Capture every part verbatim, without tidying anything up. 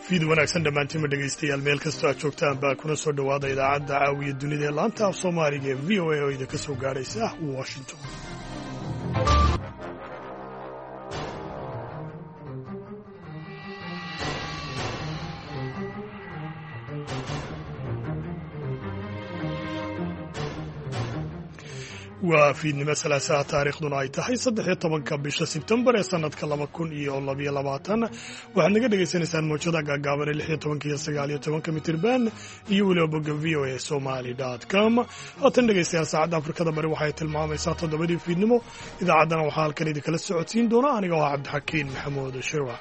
fiid wanaagsan dhammaantiinma dhegaystayaal meel kastoo aad joogtaan baa kuna soo dhowaada idaacadda caawiya dunida ee laanta af soomaaliga ee v o a oo idinka soo gaadhaysa washington. waa fiidnimo salaasaha taariikhduna ay tahay saddex iyo tobanka bisha sebtembar ee sanadka laba kun iyo labayo labaatan waxaad naga dhagaysanaysaan mawjada gaagaaban ee lix iyo tobanka iyo sagaal iyo tobanka mitirban iyo weliba bogga v o a somali dot com. haatan dhegaystayaal saacadda afrikada bari waxay tilmaamaysaa toddobadii fiidnimo. idaacaddana waxaa halkan idinkala socodsiin doona aniga oo cabdixakiin maxamuud shirwa.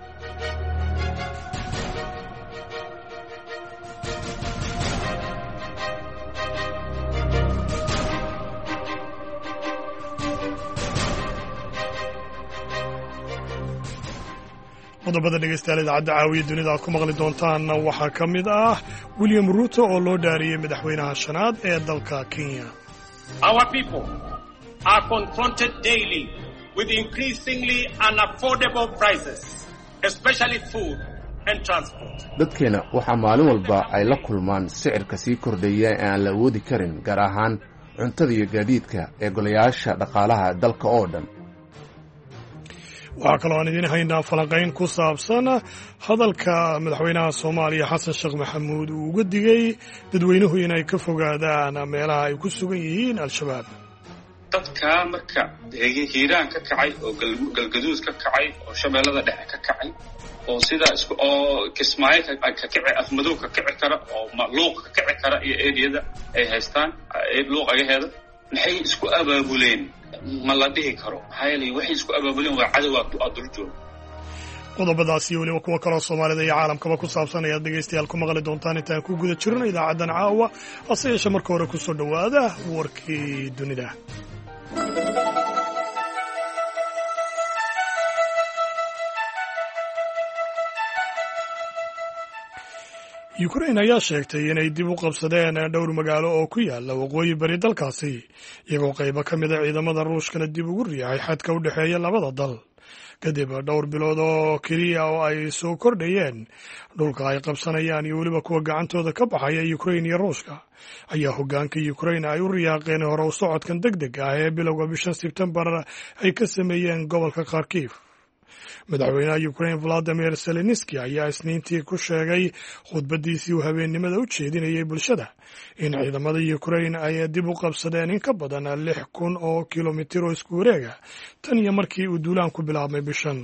qodobada dhegaystayaal idaacadda caawiya dunida aad ku maqli doontaan waxaa ka mid ah William Ruto oo loo dhaariyey madaxweynaha shanaad ee dalka Kenya. Our people are confronted daily with increasingly unaffordable prices, especially food and transport. dadkeena waxaa maalin walba ay la kulmaan sicirka sii kordhaya ee aan la awoodi karin, gaar ahaan cuntada iyo gaadiidka ee golayaasha dhaqaalaha dalka oo dhan. waxaa kaloo aan idiin haynaa falanqayn ku saabsan hadalka madaxweynaha Soomaaliya Xasan Sheekh Maxamuud uu uga digay dadweynuhu inay ka fogaadaan meelaha ay ku sugan yihiin al-shabaab. dadka marka hiiraan ka kacay oo galgaduud ka kacay oo shabeellada dhexe ka kacay oo sida isku oo kismaayo ka kici afmadow ka kici kara oo luuq ka kici kara iyo eediyada ay haystaan ee luuq agaheeda maxay isku abaabuleen ma la dhihi karo hayli waxay isku abaabuleen waa cadow aad dul joogo. qodobadaas iyo weliba kuwa kaloo Soomaalida iyo caalamkaba ku saabsan ayaad dhegaystayaal ku maqli doontaan intaan ku guda jirno idaacaddan caawa. hase yeeshee marka hore ku soo dhowaada warkii dunida. Ukraine ayaa sheegtay inay dib u qabsadeen dhowr magaalo oo ku yaala waqooyi bari dalkaasi, iyagoo qaybo ka mid a ciidamada Ruushkana dib ugu riixay xadka u dhexeeya labada dal kadib dhowr bilood oo keliya oo ay soo kordhayeen dhulka ay qabsanayaan iyo weliba kuwa gacantooda ka baxaya Ukraine iyo Ruushka ayaa hoggaanka Ukraine ay u riyaaqeen hore u socodkan degdeg ah ee bilowga bisha Sebtembar ay ka sameeyeen gobolka Kharkiv. madaxweynaha Ukraine Volodymyr Zelensky ayaa isniintii ku sheegay khudbadiisii uu habeennimada u jeedinayay bulshada in ciidamada Ukraine ay dib u qabsadeen in ka badan lix kun oo kilomitir oo isku wareega tan iyo markii uu duulaanku bilaabmay bishan.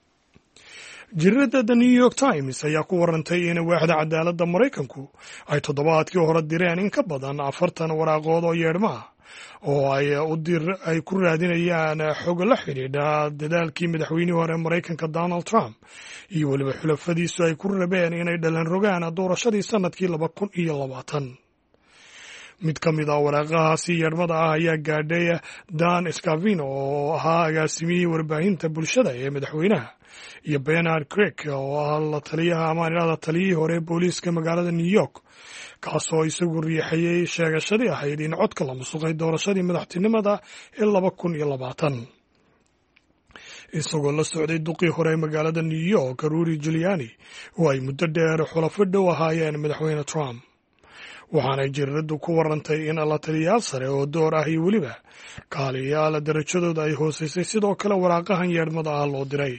Jirada The New York Times ayaa ku warantay in waaxda cadaaladda Maraykanku ay toddobaadkii hore direen in ka badan afartan waraaqood oo yeedhma ah oo ay u dir ay ku raadinayaan xog la xidhiidha dadaalkii madaxweynihii hore Maraykanka Donald Trump iyo weliba xulafadiisu ay ku rabeen inay dhalan rogaan doorashadii sanadkii laba kun iyo labaatan. mid ka mid ah waraaqahaasi yeedhmada ah ayaa gaadhay Dan Scavino oo ahaa agaasimihii warbaahinta bulshada ee madaxweynaha iyo Bernard Craig oo ah la taliyaha amaanada taliyihii hore booliiska magaalada New York, kaasoo isagu riixayay sheegashadii ahayd in codka la musuqay doorashadii madaxtinimada ee laba kun iyo labaatan. isagoo la socday duqii hore ee magaalada New York Rudy Giuliani oo ay muddo dheer xulafo dhow ahaayeen madaxweyne Trump. waxaanay jiraddu ku warantay in la taliyayaal sare oo door ah iyo weliba kaaliyayaal darajadooda ay hoosaysay sidoo kale waraaqahan yeedhmada ah loo diray.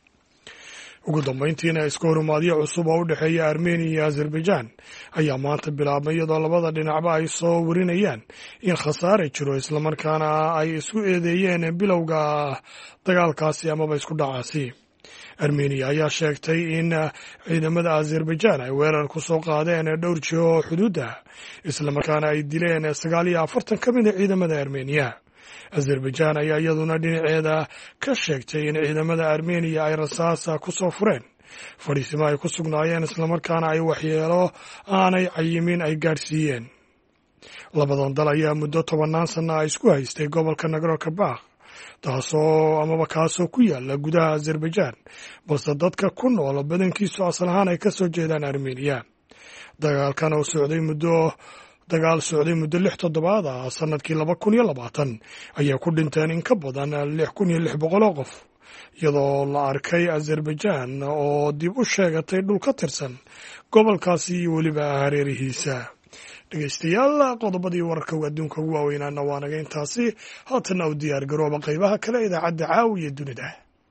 ugu dambayntiina iska horumaadyo cusub oo u dhexeeya Armenia iyo Azerbaijan ayaa maanta bilaabmay iyadoo labada dhinacba ay soo warinayaan in khasaare jiro islamarkaana ay isku eedeeyeen bilowga dagaalkaasi amaba isku dhacaasi. Armenia ayaa sheegtay in ciidamada Azerbaijan ay weerar ku soo qaadeen dhowr jiho oo xuduudda islamarkaana ay dileen sagaal iyo afartan ka mid a ciidamada Armenia. Azerbaijan ayaa iyaduna dhinaceeda ka sheegtay in ciidamada Armenia ay rasaas ku soo fureen fadhiisimo ay ku sugnaayeen islamarkaana ay waxyeelo aanay cayimin ay gaadhsiiyeen. labadan dal ayaa muddo tobannaan sanno ah isku haystay gobolka Nagorno-Karabakh taasoo amaba kaasoo ku yaala gudaha Azerbaijan, balse dadka ku nool badankiisu asal ahaan ay ka soo jeedaan Armenia. dagaalkan oo socday muddo dagaal socday muddo lix toddobaad ah sanadkii laba kun iyo labaatan ayaa ku dhinteen in ka badan lix kun iyo lix boqol oo qof iyadoo la arkay Azerbaijan oo dib u sheegatay dhul ka tirsan gobolkaasi iyo weliba hareerihiisa. dhegeystayaal qodobadii wararka adduunka ugu waaweynaana waa naga intaasi. haatana u diyaar garooba qaybaha kale idaacadda caawiya dunida.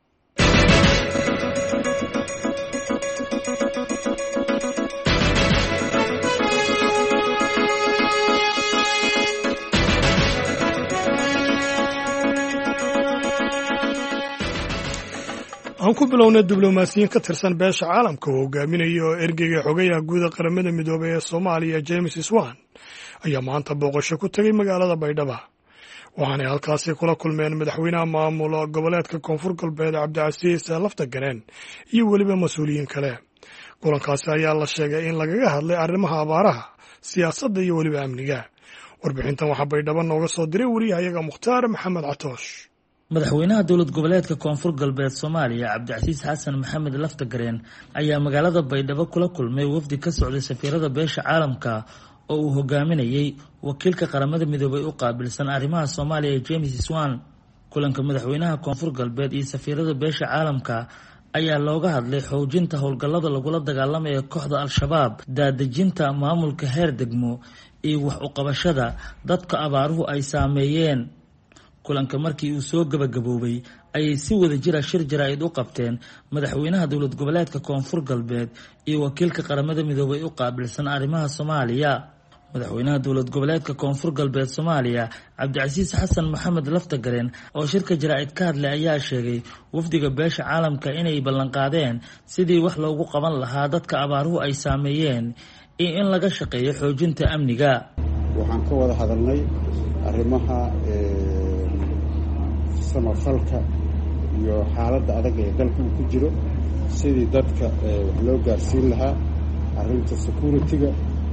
aan ku bilownay diblomaasiyiin ka tirsan beesha caalamka oo hogaaminaya oo ergeyga xogayaha guuda qaramada midoobay ee Soomaaliya James Swan ayaa maanta booqasho ku tagay magaalada Baydhabo, waxaana halkaasi kula kulmeen madaxweynaha maamulka goboleedka Koonfur Galbeed Cabdicasiis Laftagareen iyo weliba mas'uuliyiin kale. kulankaasi ayaa la sheegay in lagaga hadlay arrimaha abaaraha, siyaasadda iyo weliba amniga. warbixintan waxaa Baydhabo nooga soo diray wariyahayaga Mukhtaar Maxamed Catoosh. madaxweynaha dowlad goboleedka Koonfur Galbeed Soomaaliya Cabdicasiis Xasan Maxamed Laftagareen ayaa magaalada Baydhabo kula kulmay wafdi ka socday safiirada beesha caalamka oo uu hogaaminayay wakiilka qaramada midoobay u qaabilsan arrimaha Soomaaliya James Swan. kulanka madaxweynaha Koonfur Galbeed iyo safiirada beesha caalamka ayaa looga hadlay xoojinta howlgallada lagula dagaalamayo kooxda Al-Shabaab, daadejinta maamulka heer degmo iyo wax u qabashada dadka abaaruhu ay saameeyeen. kulanka markii uu soo gabagaboobay ayay si wada jira shir jaraa'id u qabteen madaxweynaha dowlad goboleedka Koonfur Galbeed iyo wakiilka qaramada midoobay u qaabilsan arrimaha Soomaaliya. madaxweynaha dowlad goboleedka Koonfur Galbeed Soomaaliya Cabdicasiis Xasan Maxamed Laftagareen oo shirka jaraa'id ka hadlay ayaa sheegay wafdiga beesha caalamka inay ballan qaadeen sidii wax loogu qaban lahaa dadka abaaruhu ay saameeyeen iyo in laga shaqeeyo xoojinta amniga. waxaan ka wada hadalnay arrimaha samafalka iyo xaaladda adag ee dalka uu ku jiro, sidii dadka wax loo gaarsiin lahaa, arrinta security-ga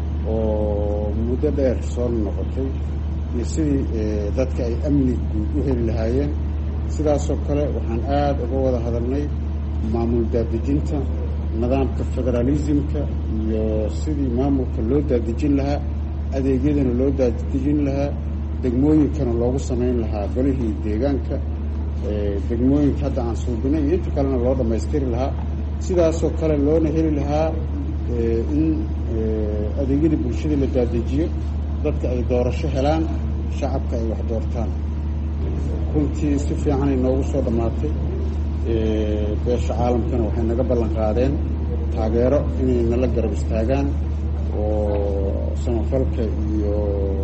oo muddo dheer soo noqotay, iyo sidii dadka ay amni guud u heli lahaayeen. sidaasoo kale waxaan aad uga wada hadalnay maamul daadejinta, nidaamka federalismka iyo sidii maamulka loo daadejin lahaa, adeegyadana loo daadejin lahaa, degmooyinkana loogu samayn lahaa golihii deegaanka, degmooyinka hadda aan suubinay iyo inta kalena loo dhammaystiri lahaa. sidaasoo kale loona heli lahaa in adeegyada bulshada la daadejiyo, dadka ay doorasho helaan, shacabka ay wax doortaan. runtii si fiicanay noogu soo dhammaatay. beesha caalamkana waxay naga ballan qaadeen taageero inay nala garab istaagaan oo samafalka iyo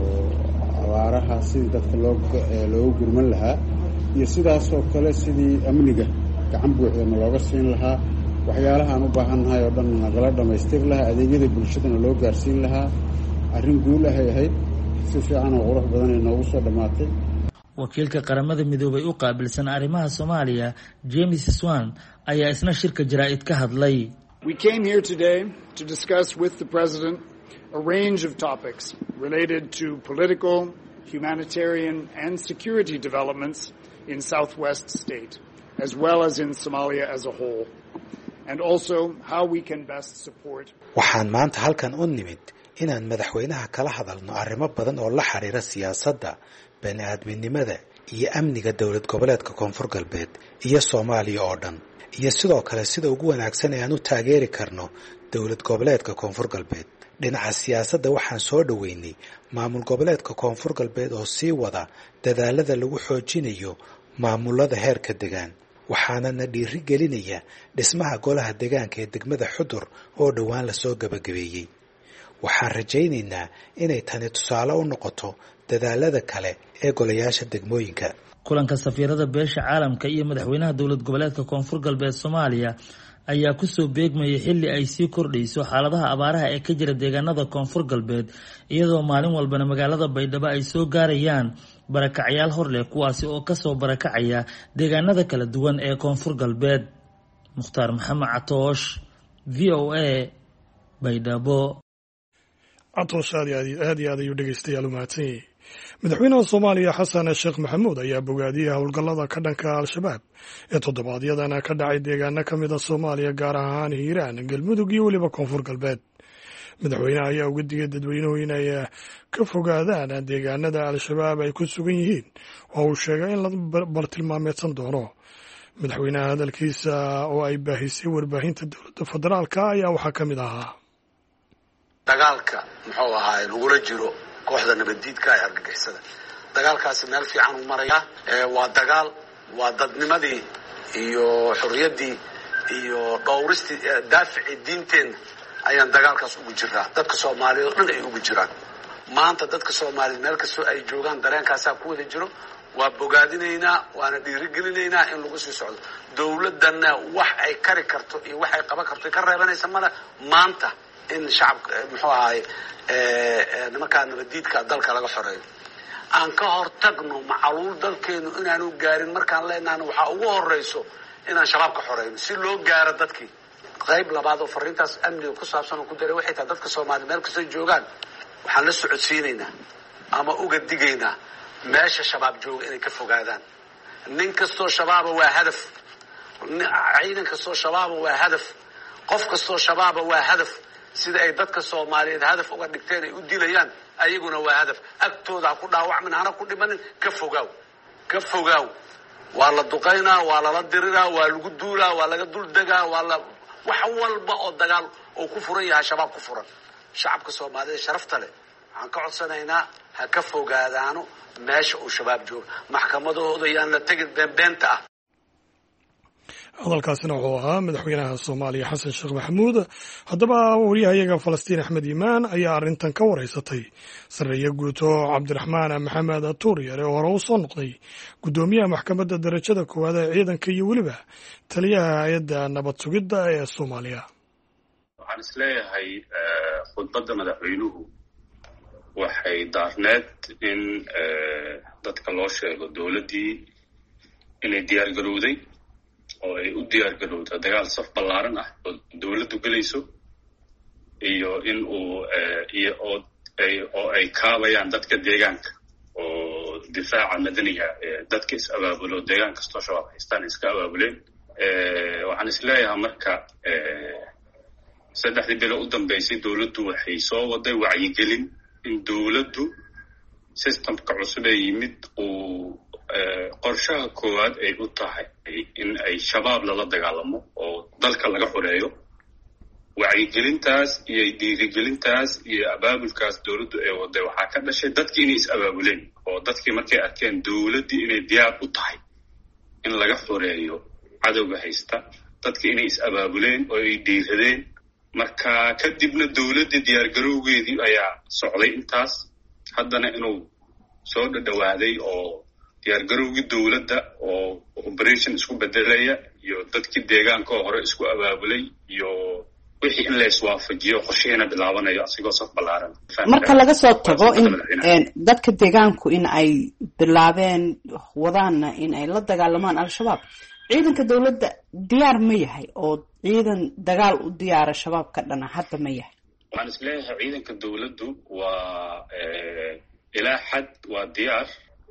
abaaraha sidii dadka loo loogu gurman lahaa, iyo sidaasoo kale sidii amniga gacan buuxdana looga siin lahaa, waxyaalaha aan u baahannahay oo dhan nagala dhammaystiri lahaa, adeegyada bulshadana loo gaarsiin lahaa. arrin guul ahay ahayd, si fiican oo qurux badan ay noogu soo dhammaatay. wakiilka qaramada midoobay u qaabilsan arrimaha Soomaaliya James Swan ayaa isna shirka jaraa'id ka hadlay. We came here today to discuss with the President a range of topics related to political, humanitarian and security developments in Southwest State, as well as in Somalia as a whole, and also how we can best support. waxaan maanta halkan u nimid inaan madaxweynaha kala hadalno arrimo badan oo la xiriira siyaasadda, bani'aadminimada iyo amniga dowlad goboleedka Koonfur Galbeed iyo Soomaaliya oo dhan, iyo sidoo kale sida ugu wanaagsan ee aan u taageeri karno dowlad goboleedka Koonfur Galbeed. dhinaca siyaasadda waxaan soo dhaweynay maamul goboleedka Koonfur Galbeed oo sii wada dadaalada lagu xoojinayo maamulada heerka deegaan, waxaana na dhiiri gelinaya dhismaha golaha deegaanka ee degmada Xudur oo dhawaan la soo gabagabeeyay. waxaan rajaynaynaa inay tani tusaale u noqoto dadaalada kale ee golayaasha degmooyinka. kulanka safiirada beesha caalamka iyo madaxweynaha dowlad goboleedka Koonfur Galbeed Soomaaliya ayaa ku soo beegmayay xilli ay sii kordhayso xaaladaha abaaraha ee ka jira deegaanada Koonfur Galbeed, iyadoo maalin walbana magaalada Baydhabo ay soo gaarayaan barakacyaal hor leh kuwaasi oo ka soo barakacaya deegaanada kala duwan ee Koonfur Galbeed. Mukhtaar Maxamed Catoosh, V O A, Baydhabo. Catoosh aad iyo aad ayuu dhegeystayaal u mahadsan yahay. madaxweynaha Soomaaliya Xasan Sheekh Maxamuud ayaa bogaadiyay howlgallada ka dhanka Al-Shabaab ee toddobaadyadana ka dhacay deegaano ka mid ah Soomaaliya, gaar ahaan Hiiraan, Galmudug iyo weliba Koonfur Galbeed. madaxweynaha ayaa uga digay dadweynuhu inay ka fogaadaan deegaanada Al-Shabaab ay ku sugan yihiin, oo uu sheegay in la bartilmaameedsan doono. madaxweynaha hadalkiisa oo ay baahisay warbaahinta dowladda federaalka ayaa waxaa ka mid ahaa dagaalka muxuu ahaay lagula jiro kooxda nabaddiidka ee argagixisada dagaalkaasi meel fiican u maraya waa dagaal waa dadnimadii iyo xorriyaddii iyo dhowristii daaficii diinteenna ayaan dagaalkaas ugu jiraa dadka soomaaliyeed oo dhan ay ugu jiraan maanta dadka soomaaliyeed meel kastoo ay joogaan dareenkaasaa ku wada jiro waa bogaadinaynaa waana dhiirigelinaynaa in lagu sii socdo dowladdanna wax ay kari karto iyo wax ay qaban karto ka reebanaysa male maanta in shacabka muxuu ahaay nimankaa nabaddiidka dalka laga xoreeyo aan ka hortagno macaluul dalkeenu inaanu gaarin markaan leenahna waxaa ugu horrayso inaan shabaab ka xoreyno si loo gaaro dadkii qayb labaad oo fariintaas amniga ku saabsan oo ku daray waxay tahay dadka soomaaliya meel kastoo joogaan waxaan la socodsiinaynaa ama uga digaynaa meesha shabaab jooga inay ka fogaadaan nin kastoo shabaaba waa hadaf ciidan kastoo shabaaba waa hadaf qof kastoo shabaaba waa hadaf sida ay dadka soomaaliyeed hadaf uga dhigteen ay u dilayaan ayaguna waa hadaf agtooda ha ku dhaawacmin hana ku dhimanin ka fogaaw ka fogaaw waa la duqaynaa waa lala diriraa waa lagu duulaa waa laga dul degaa waa la wax walba oo dagaal oo ku furan yahay shabaab ku furan shacabka soomaaliyeed sharafta leh waxaan ka codsanaynaa ha ka fogaadaano meesha uu shabaab jooga maxkamadahooda yaan la tegin beenbeenta ah hadalkaasina wuxuu ahaa madaxweynaha soomaaliya xasan sheekh maxamuud haddaba wariyahayaga falastiin axmed iimaan ayaa arrintan ka wareysatay sarreeye guuto cabdiraxmaan maxamed tuuryare oo hore u soo noqday guddoomiyaha maxkamadda darajada koowaad ee ciidanka iyo weliba taliyaha hay-adda nabad sugidda ee soomaaliya waxaan isleeyahay khudbadda madaxweynuhu waxay daarneed in dadka loo sheego dowladdii inay diyaar garowday oo ay u diyaar garowda dagaal saf ballaaran ah oo dowladdu gelayso iyo in uu iyo oo ay oo ay kaabayaan dadka deegaanka oo difaaca madaniga dadka is abaabulo deegaan kastoo shabaab haystaan iska abaabuleen waxaan isleeyahay marka saddexdii bilo u dambeysay dowladdu waxay soo waday wacyigelin in dowladdu systemka cusub ee yimid uu qorshaha koowaad ay u tahay in ay shabaab lala dagaalamo oo dalka laga xoreeyo wacyigelintaas iyo dhiirigelintaas iyo abaabulkaas dowladdu ay waday waxaa ka dhashay dadkii inay is abaabuleen oo dadkii markay arkeen dowladdii inay diyaar u tahay in laga xoreeyo cadowga haysta dadkii inay is abaabuleen oo ay dhiiradeen marka kadibna dowladdii diyaargarowgeedii ayaa socday intaas haddana inuu soo dhadhawaaday oo diyaargarowgii dowladda oo operation isku bedelaya iyo dadkii deegaanka oo hore isku abaabulay iyo wixii in la iswaafajiyo qorshihiina bilaabanayo asigoo saf ballaaran marka laga soo tago in dadka deegaanku in ay bilaabeen wadaanna in ay la dagaalamaan al-shabaab ciidanka dowladda diyaar ma yahay oo ciidan dagaal u diyaara shabaab ka dhana hadda ma yahay waxaan isleeyahay ciidanka dowladdu waa ilaa xad waa diyaar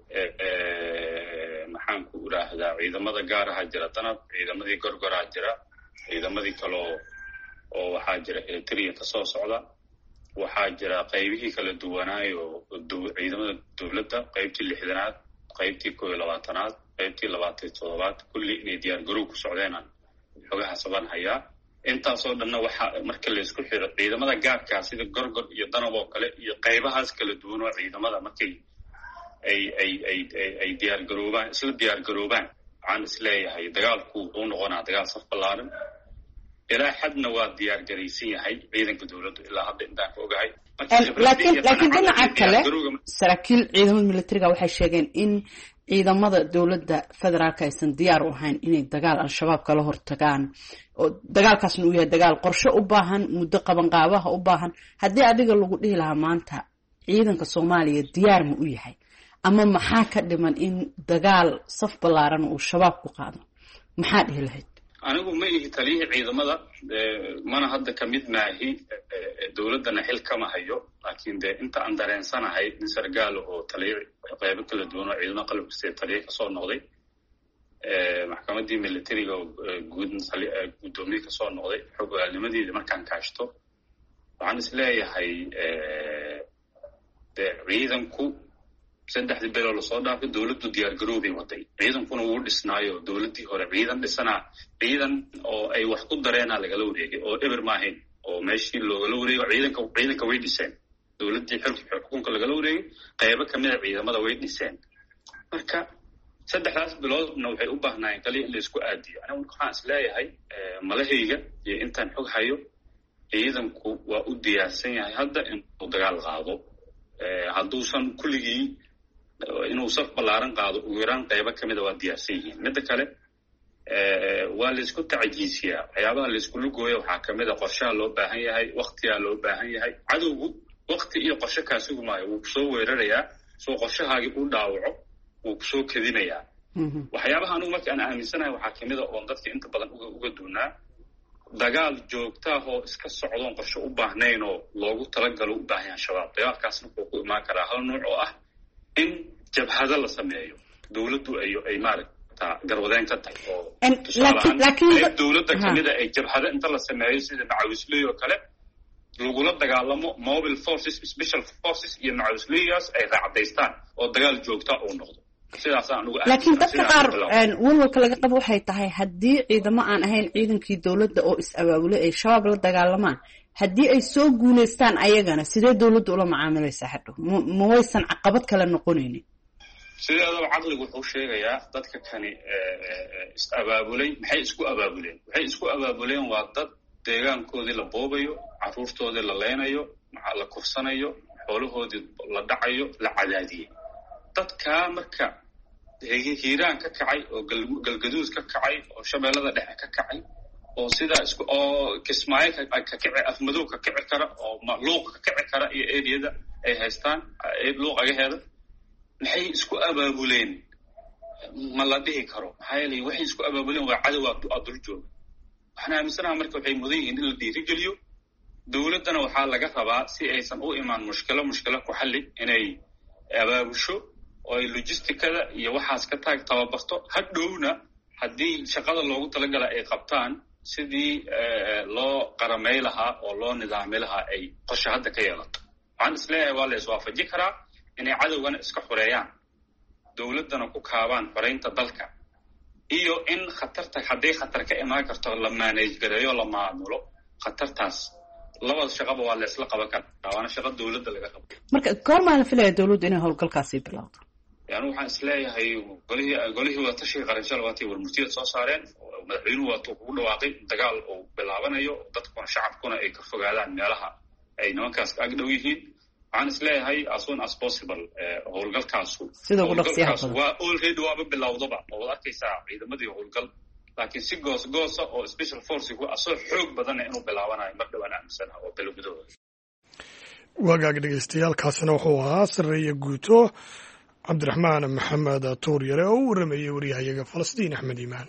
maxaan ku idhaahdaa ciidamada gaaraha jira danab ciidamadii gorgoraa jira ciidamadii kaleo oo waxaa jira eritrea ka soo socda waxaa jira qaybihii kala duwanaayo ciidamada dowladda qaybtii lixdanaad qaybtii koo iyo labaatanaad qaybtii labaatan toddobaad kulli inay diyaar garow ku socdeenaan xogaha saban hayaa intaasoo dhanna waxaa marka laysku xiro ciidamada gaarkaa sida gorgor iyo danab oo kale iyo qaybahaas kala duwan oo ciidamada markay ay ay ay ay diyaar garoobaan isla diyaar garoobaan waxaan isleeyahay dagaalku wuxuu noqonaa dagaal saf ballaaran ilaa xadna waa diyaar garaysan yahay ciidanka dowladdu ilaa hadda intaan ka ogahay laakiin laakiin dhinaca kale saraakiil ciidamada militariga waxay sheegeen in ciidamada dowladda federaalka aysan diyaar u ahayn inay dagaal al-shabaab kala hortagaan oo dagaalkaasna uu yahay dagaal qorshe u baahan muddo qabanqaabaha u baahan haddii adiga lagu dhihi lahaa maanta ciidanka soomaaliya diyaar ma u yahay ama maxaa ka dhiman in dagaal saf ballaaran uu shabaab ku qaado maxaa dhihi lahayd anigu ma ihi taliyihii ciidamada mana hadda ka mid maahi dowladdana xil kama hayo laakiin dee inta aan dareensanahay nin sargaalo oo taliya qaybo kala duwan oo ciidamada qalabka sida taliya kasoo noqday maxkamaddii militariga oo guud guddoomiye kasoo noqday xog ogaalnimadeeda markaan kaashto waxaan isleeyahay dee ciidanku saddexdii beeloo lasoo dhaafay dowladdu diyaar garoobay waday ciidankuna wuu dhisnaayo dowladdii hore ciidan dhisanaa ciidan oo ay wax ku dareenaa lagala wareegay oo eber maahayn oo meeshii loogala wareego ciidanka ciidanka way dhiseen dowladdii xilka xukunka lagala wareegay qaybo kamid a ciidamada way dhiseen marka saddexdaas biloodna waxay u baahnaayeen kaliya in la isku aadiyo aniga waxaan is leeyahay malahayga iyo intaan xog hayo ciidanku waa u diyaarsan yahay hadda inuu dagaal qaado hadduusan kulligii inuu saf ballaaran qaado ugu yaraan qaybo kamida waa diyaarsan yihiin midda kale waa laysku tacajiisiyaa waxyaabaha laysku lugooya waxaa kamid a qorshaha loo baahan yahay waktigaa loo baahan yahay cadowgu wakti iyo qorshe kaasigu maayo wuu kusoo weerarayaa soo qorshahaagii u dhaawaco wuu kusoo kedinayaa waxyaabaha anugu marka aan aaminsanahay waxaa kamid a oon dadka inta badan uga uga duunaa dagaal joogtaahoo iska socdoon qorshe u baahnayn oo loogu talagalo u baahan yahay shabaab dagaalkaasna wuxuu ku imaan karaa hal nuuc oo ah in jabhado la sameeyo dowladdu ay ay maaragta garwadeen ka tahay oo tusaalahaan dowladda kamida ay jabhado inta la sameeyo sida macawisley oo kale lagula dagaalamo mobile forces special forces iyo macawisleygaas ay raacdaystaan oo dagaal joogta uu noqdo laakiin dadka qaar walwalka laga qabo waxay tahay haddii ciidamo aan ahayn ciidankii dowladda oo is-abaabulay ay shabaab la dagaalamaan haddii ay soo guulaystaan ayagana sidee dowladda ula macaamilaysaa hadhow ma waysan caqabad kale noqonaynin sideedaba caqligu wuxuu sheegayaa dadka kani is-abaabulay maxay isku abaabuleen waxay isku abaabuleen waa dad deegaankoodii la boobayo carruurtoodii la leynayo la kursanayo xoolahoodii la dhacayo la cadaadiyey dadkaa marka hiiraan ka kacay oo galgaduud ka kacay oo shabeellada dhexe ka kacay oo sidaa isku oo kismaayo ka kici afmadow ka kici kara oo luuq ka kici kara iyo eriyada ay haystaan luuq agaheeda maxay isku abaabuleen ma la dhihi karo maxaa yeelay waxay isku abaabuleen waa cadow adul jooga waxaan aaminsanaha marka waxay mudan yihiin in la dhiirigeliyo dowladdana waxaa laga rabaa si aysan u imaan mushkilo mushkilo ku xalli inay abaabusho oo ay logisticada iyo waxaas ka taag tababarto hadhowna haddii shaqada loogu talagala ay qabtaan sidii loo qaramay lahaa oo loo nidaami lahaa ay qorshe hadda ka yeelato waxaan isleeyahay waa la iswaafaji karaa inay cadowgana iska xoreeyaan dowladdana ku kaabaan xoreynta dalka iyo in khatarta hadday khatar ka imaan karto la manage gareeyo la maamulo khatartaas labada shaqaba waa la isla qaban karaa waana shaqo dowladda laga qabo marka goormaa la filaya dowladdu inay howlgalkaasi bilowdo yani waxaan isleeyahay golihii golihii waa tashiga qaranshal waatay warmurtiyada soo saareen madaxweynuhu waatuu kugu dhawaaqay dagaal uu bilaabanayo dadkuna shacabkuna ay ka fogaadaan meelaha ay nimankaas ag dhow yihiin waxaan isleeyahay as soon as possible howlgalkaasu howlgalkaas waa already waaba bilowdaba oo wad arkaysaa ciidamadii howlgal laakiin si goos goosa oo special forcegu asoo xoog badana inuu bilaabanayo mar dhowaan aaminsanaha oo bilo gudahooda wagaag dhegeystayaaalkaasina wuxuu ahaa sareeye guuto cabdiraxmaan maxamed tuur yare oo u waramayey waryahayaga falastiin axmed iimaan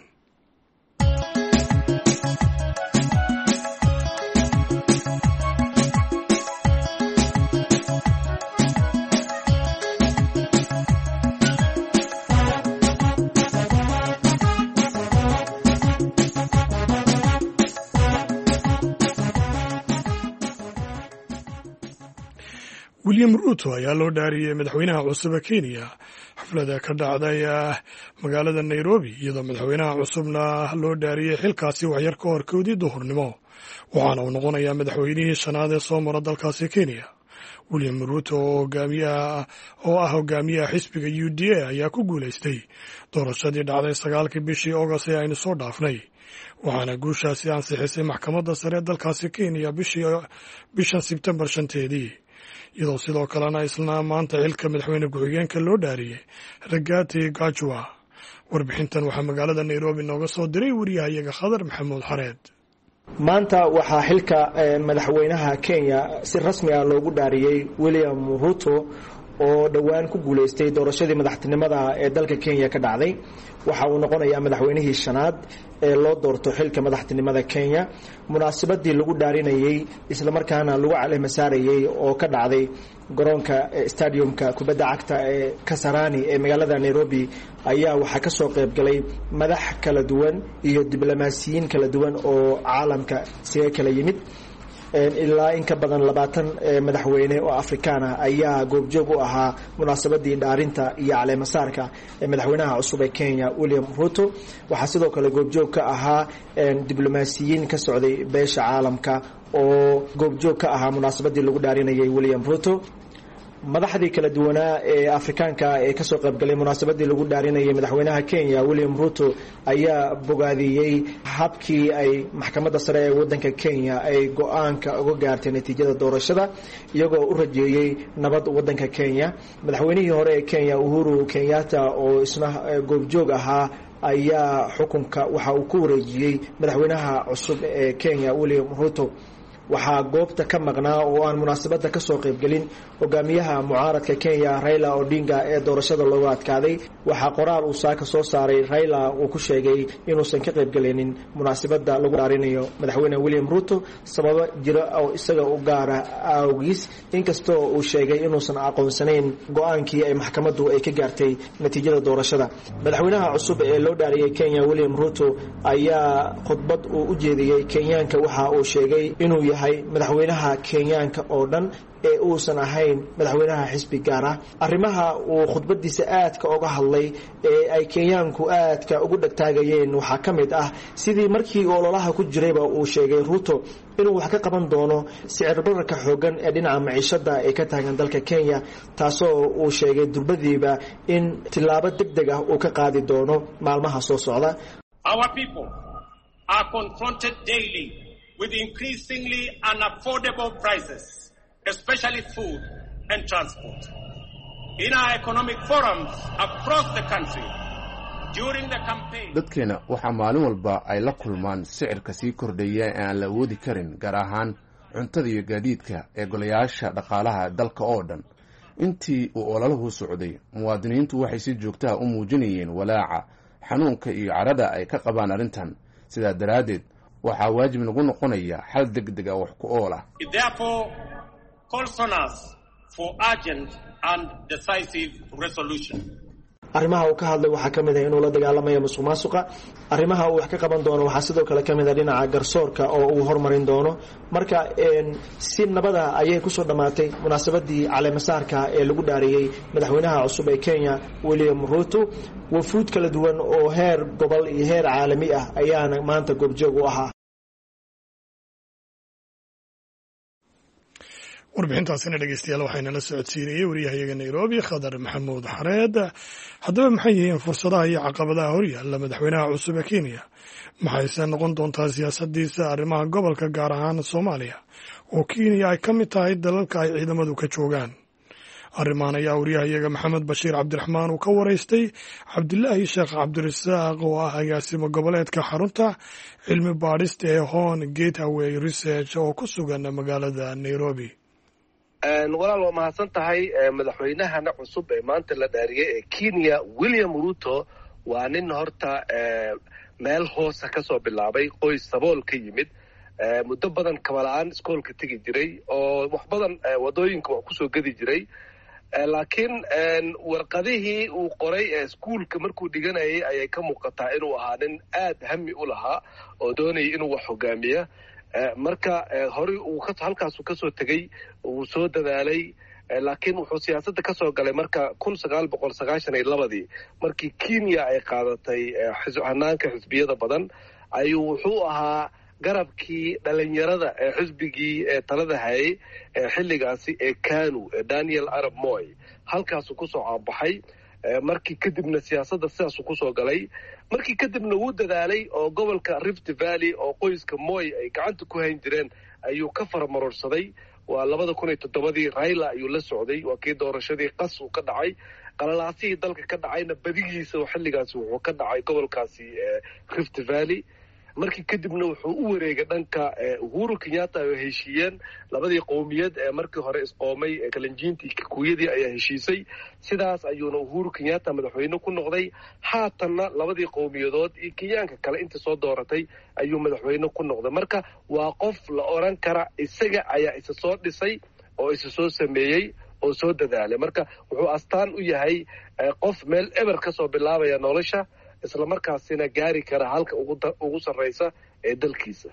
william ruuto ayaa loo dhaariyey madaxweynaha cusub ee kenya xaflada ka dhacday magaalada nairobi iyadoo madaxweynaha cusubna loo dhaariyey xilkaasi waxyar ka hor kowdii duhurnimo waxaana uu noqonayaa madaxweynihii shanaad ee soo mara dalkaasi kenya william ruuto oo ah hogaamiyaha xisbiga u d a ayaa ku guulaystay doorashadii dhacday sagaalkii bishii august ee aynu soo dhaafnay waxaana guushaasi ansixisay maxkamadda sare dalkaasi kenya bishan sebtembar shanteedii iyadoo sidoo kalena isla maanta xilka madaxweyne ku-xigeenka loo dhaariyey ragati gajwa warbixintan waxaa magaalada nairobi nooga soo diray wariyahayaga khadar maxamuud xareed maanta waxaa xilka madaxweynaha kenya si rasmi ah loogu dhaariyey william ruto oo dhowaan ku guulaystay doorashadii madaxtinimada ee dalka kenya ka dhacday waxa uu noqonayaa madaxweynihii shanaad ee loo doorto xilka madaxtinimada kenya munaasabadii lagu dhaarinayey islamarkaana lagu caleema saarayey oo ka dhacday garoonka stadiumka kubadda cagta ee kasarani ee magaalada nairobi ayaa waxaa ka soo qayb galay madax kala duwan iyo diblomaasiyiin kala duwan oo caalamka isaga kala yimid ilaa in ka badan labaatan madaxweyne oo afrikaan ah ayaa goobjoog u ahaa munaasabadii dhaarinta iyo caleemasaarka madaxweynaha cusub ee Kenya William Ruto. waxaa sidoo kale goobjoog ka ahaa diblomaasiyiin ka socday beesha caalamka oo goobjoog ka ahaa munaasabadii lagu dhaarinayay William Ruto. madaxdii kala duwanaa ee afrikaanka ee ka soo qayb galay munaasabadii lagu dhaarinayay madaxweynaha Kenya William Ruto ayaa bogaadiyay habkii ay maxkamadda sare ee wadanka Kenya ay go'aanka uga gaartay natiijada doorashada iyagoo u rajeeyay nabad wadanka Kenya. madaxweynihii hore ee Kenya Uhuru Kenyatta oo isna goobjoog ahaa ayaa xukunka waxa uu ku wareejiyay madaxweynaha cusub ee Kenya William Ruto. waxaa goobta ka maqnaa oo aan munaasabada ka soo qayb galin hogaamiyaha mucaaradka Kenya Raila Odinga ee doorashada looga adkaaday. waxaa qoraal uu saaka soo saaray Raila uu ku sheegay inuusan ka qayb galinin munaasabada lagu dhaarinayo madaxweyne William Ruto sababo jira oo isaga u gaara awgiis, inkastoo uu sheegay inuusan aqoonsanayn go'aankii ay maxkamaddu ay ka gaartay natiijada doorashada. madaxweynaha cusub ee loo dhaariyay Kenya William Ruto ayaa khudbad uu u jeediyay Kenyaanka waxa uu sheegay inuu yahay madaxweynaha Kenyaanka oo dhan ee uusan ahayn madaxweynaha xisbi gaar ah. arrimaha uu khudbadiisa aadka uga hadlay ee ay Kenyaanku aadka ugu dhagtaagayeen waxaa ka mid ah sidii markii ololaha ku jirayba uu sheegay Ruto inuu wax ka qaban doono sicir bararka xoogan ee dhinaca maciishada ee ka taagan dalka Kenya, taasoo uu sheegay durbadiiba in tilaabo degdeg ah uu ka qaadi doono maalmaha soo socda. Our people are confronted daily with increasingly unaffordable prices, especially food and transport. In our economic forums across the country, during the campaign... dadkeena waxaa maalin walba ay la kulmaan sicirka sii kordhaya ee aan la awoodi karin, gaar ahaan cuntada iyo gaadiidka ee golayaasha dhaqaalaha dalka oo dhan. intii uu olaluhu socday, muwaadiniintu waxay si joogtaha u muujinayeen walaaca, xanuunka iyo carada ay ka qabaan arrintan. sidaa daraaddeed waxaa waajib nagu noqonaya xal degdeg ah wax ku ool ah. Therefore, calls on us for urgent and decisive resolution. arrimaha uu ka hadlay waxaa ka mid ah inuu la dagaalamayo musuqmaasuqa. arrimaha uu wax ka qaban doono waxaa sidoo kale ka mid ah dhinaca garsoorka oo uu horumarin doono. marka si nabada ayay kusoo dhammaatay munaasabadii caleemasaarka ee lagu dhaariyey madaxweynaha cusub ee Kenya William Ruto. wafuud kala duwan oo heer gobol iyo heer caalami ah ayaana maanta goobjoog u ahaa. warbixintaasina dhegeystayaal waxayna la socodsiinayay wariyahayaga Nairobi Khadar Maxamuud Xareed. haddaba maxay yihiin fursadaha iyo caqabadaha horyaalla madaxweynaha cusub ee Kenya? maxayse noqon doontaa siyaasadiisa arrimaha gobolka, gaar ahaan Soomaaliya oo Kenya ay ka mid tahay dalalka ay ciidamadu ka joogaan? arrimahan ayaa wariyahayaga Maxamed Bashiir Cabdiraxmaan uu ka waraystay Cabdilaahi Sheekh Cabdirasaaq oo ah agaasimo goboleedka xarunta cilmi baadhista ee Horn Gateway Research oo ku sugan magaalada Nairobi. walaal waa mahadsan tahay. madaxweynahana cusub ee maanta la dhaariyay ee Kenya William Ruto waa nin horta meel hoose ka soo bilaabay, qoys sabool ka yimid, muddo badan kabalaan iskoolka tegi jiray oo wax badan wadooyinka wax kusoo gedi jiray. laakiin warqadihii uu qoray ee iskuulka markuu dhiganayay ayay ka muuqataa inuu ahaa nin aad hami u lahaa oo doonayay inuu wax hogaamiya. marka horey uu halkaasuu kasoo tegey, uu soo dadaalay, laakiin wuxuu siyaasadda ka soo galay marka kun sagaal boqol sagaashan iyo labadii markii Kenya ay qaadatay hanaanka xisbiyada badan, ayuu wuxuu ahaa garabkii dhalinyarada ee xisbigii ee talada hayay ee xilligaasi ee KANU ee Daniel Arap Moi. halkaasuu kusoo caabaxay. markii kadibna siyaasadda sidaasuu kusoo galay. markii kadibna wuu dadaalay oo gobolka Rift Valley oo qoyska Moi ay gacanta ku hayn jireen ayuu ka faramarorsaday. waa labada kun iyo toddobadii Raila ayuu la socday, waa kii doorashadii qas uu ka dhacay. qalalaasihii dalka ka dhacayna badigiisa oo xilligaasi wuxuu ka dhacay gobolkaasi Rift Valley. markii kadibna wuxuu u wareegay dhanka Uhuru Kenyatta oo heshiiyeen. labadii qowmiyad ee markii hore isqoomay ee Kalenjintii Kikuyadii ayaa heshiisay. sidaas ayuuna Uhuru Kenyatta madaxweyne ku noqday. haatanna labadii qowmiyadood iyo Kenyaanka kale inta soo dooratay ayuu madaxweyne ku noqday. marka waa qof la oran kara isaga ayaa isa soo dhisay oo isa soo sameeyey oo soo dadaalay. marka wuxuu astaan u yahay qof meel eber ka soo bilaabaya nolosha, isla markaasina gaari kara halka ugu sarreysa ee dalkiisa.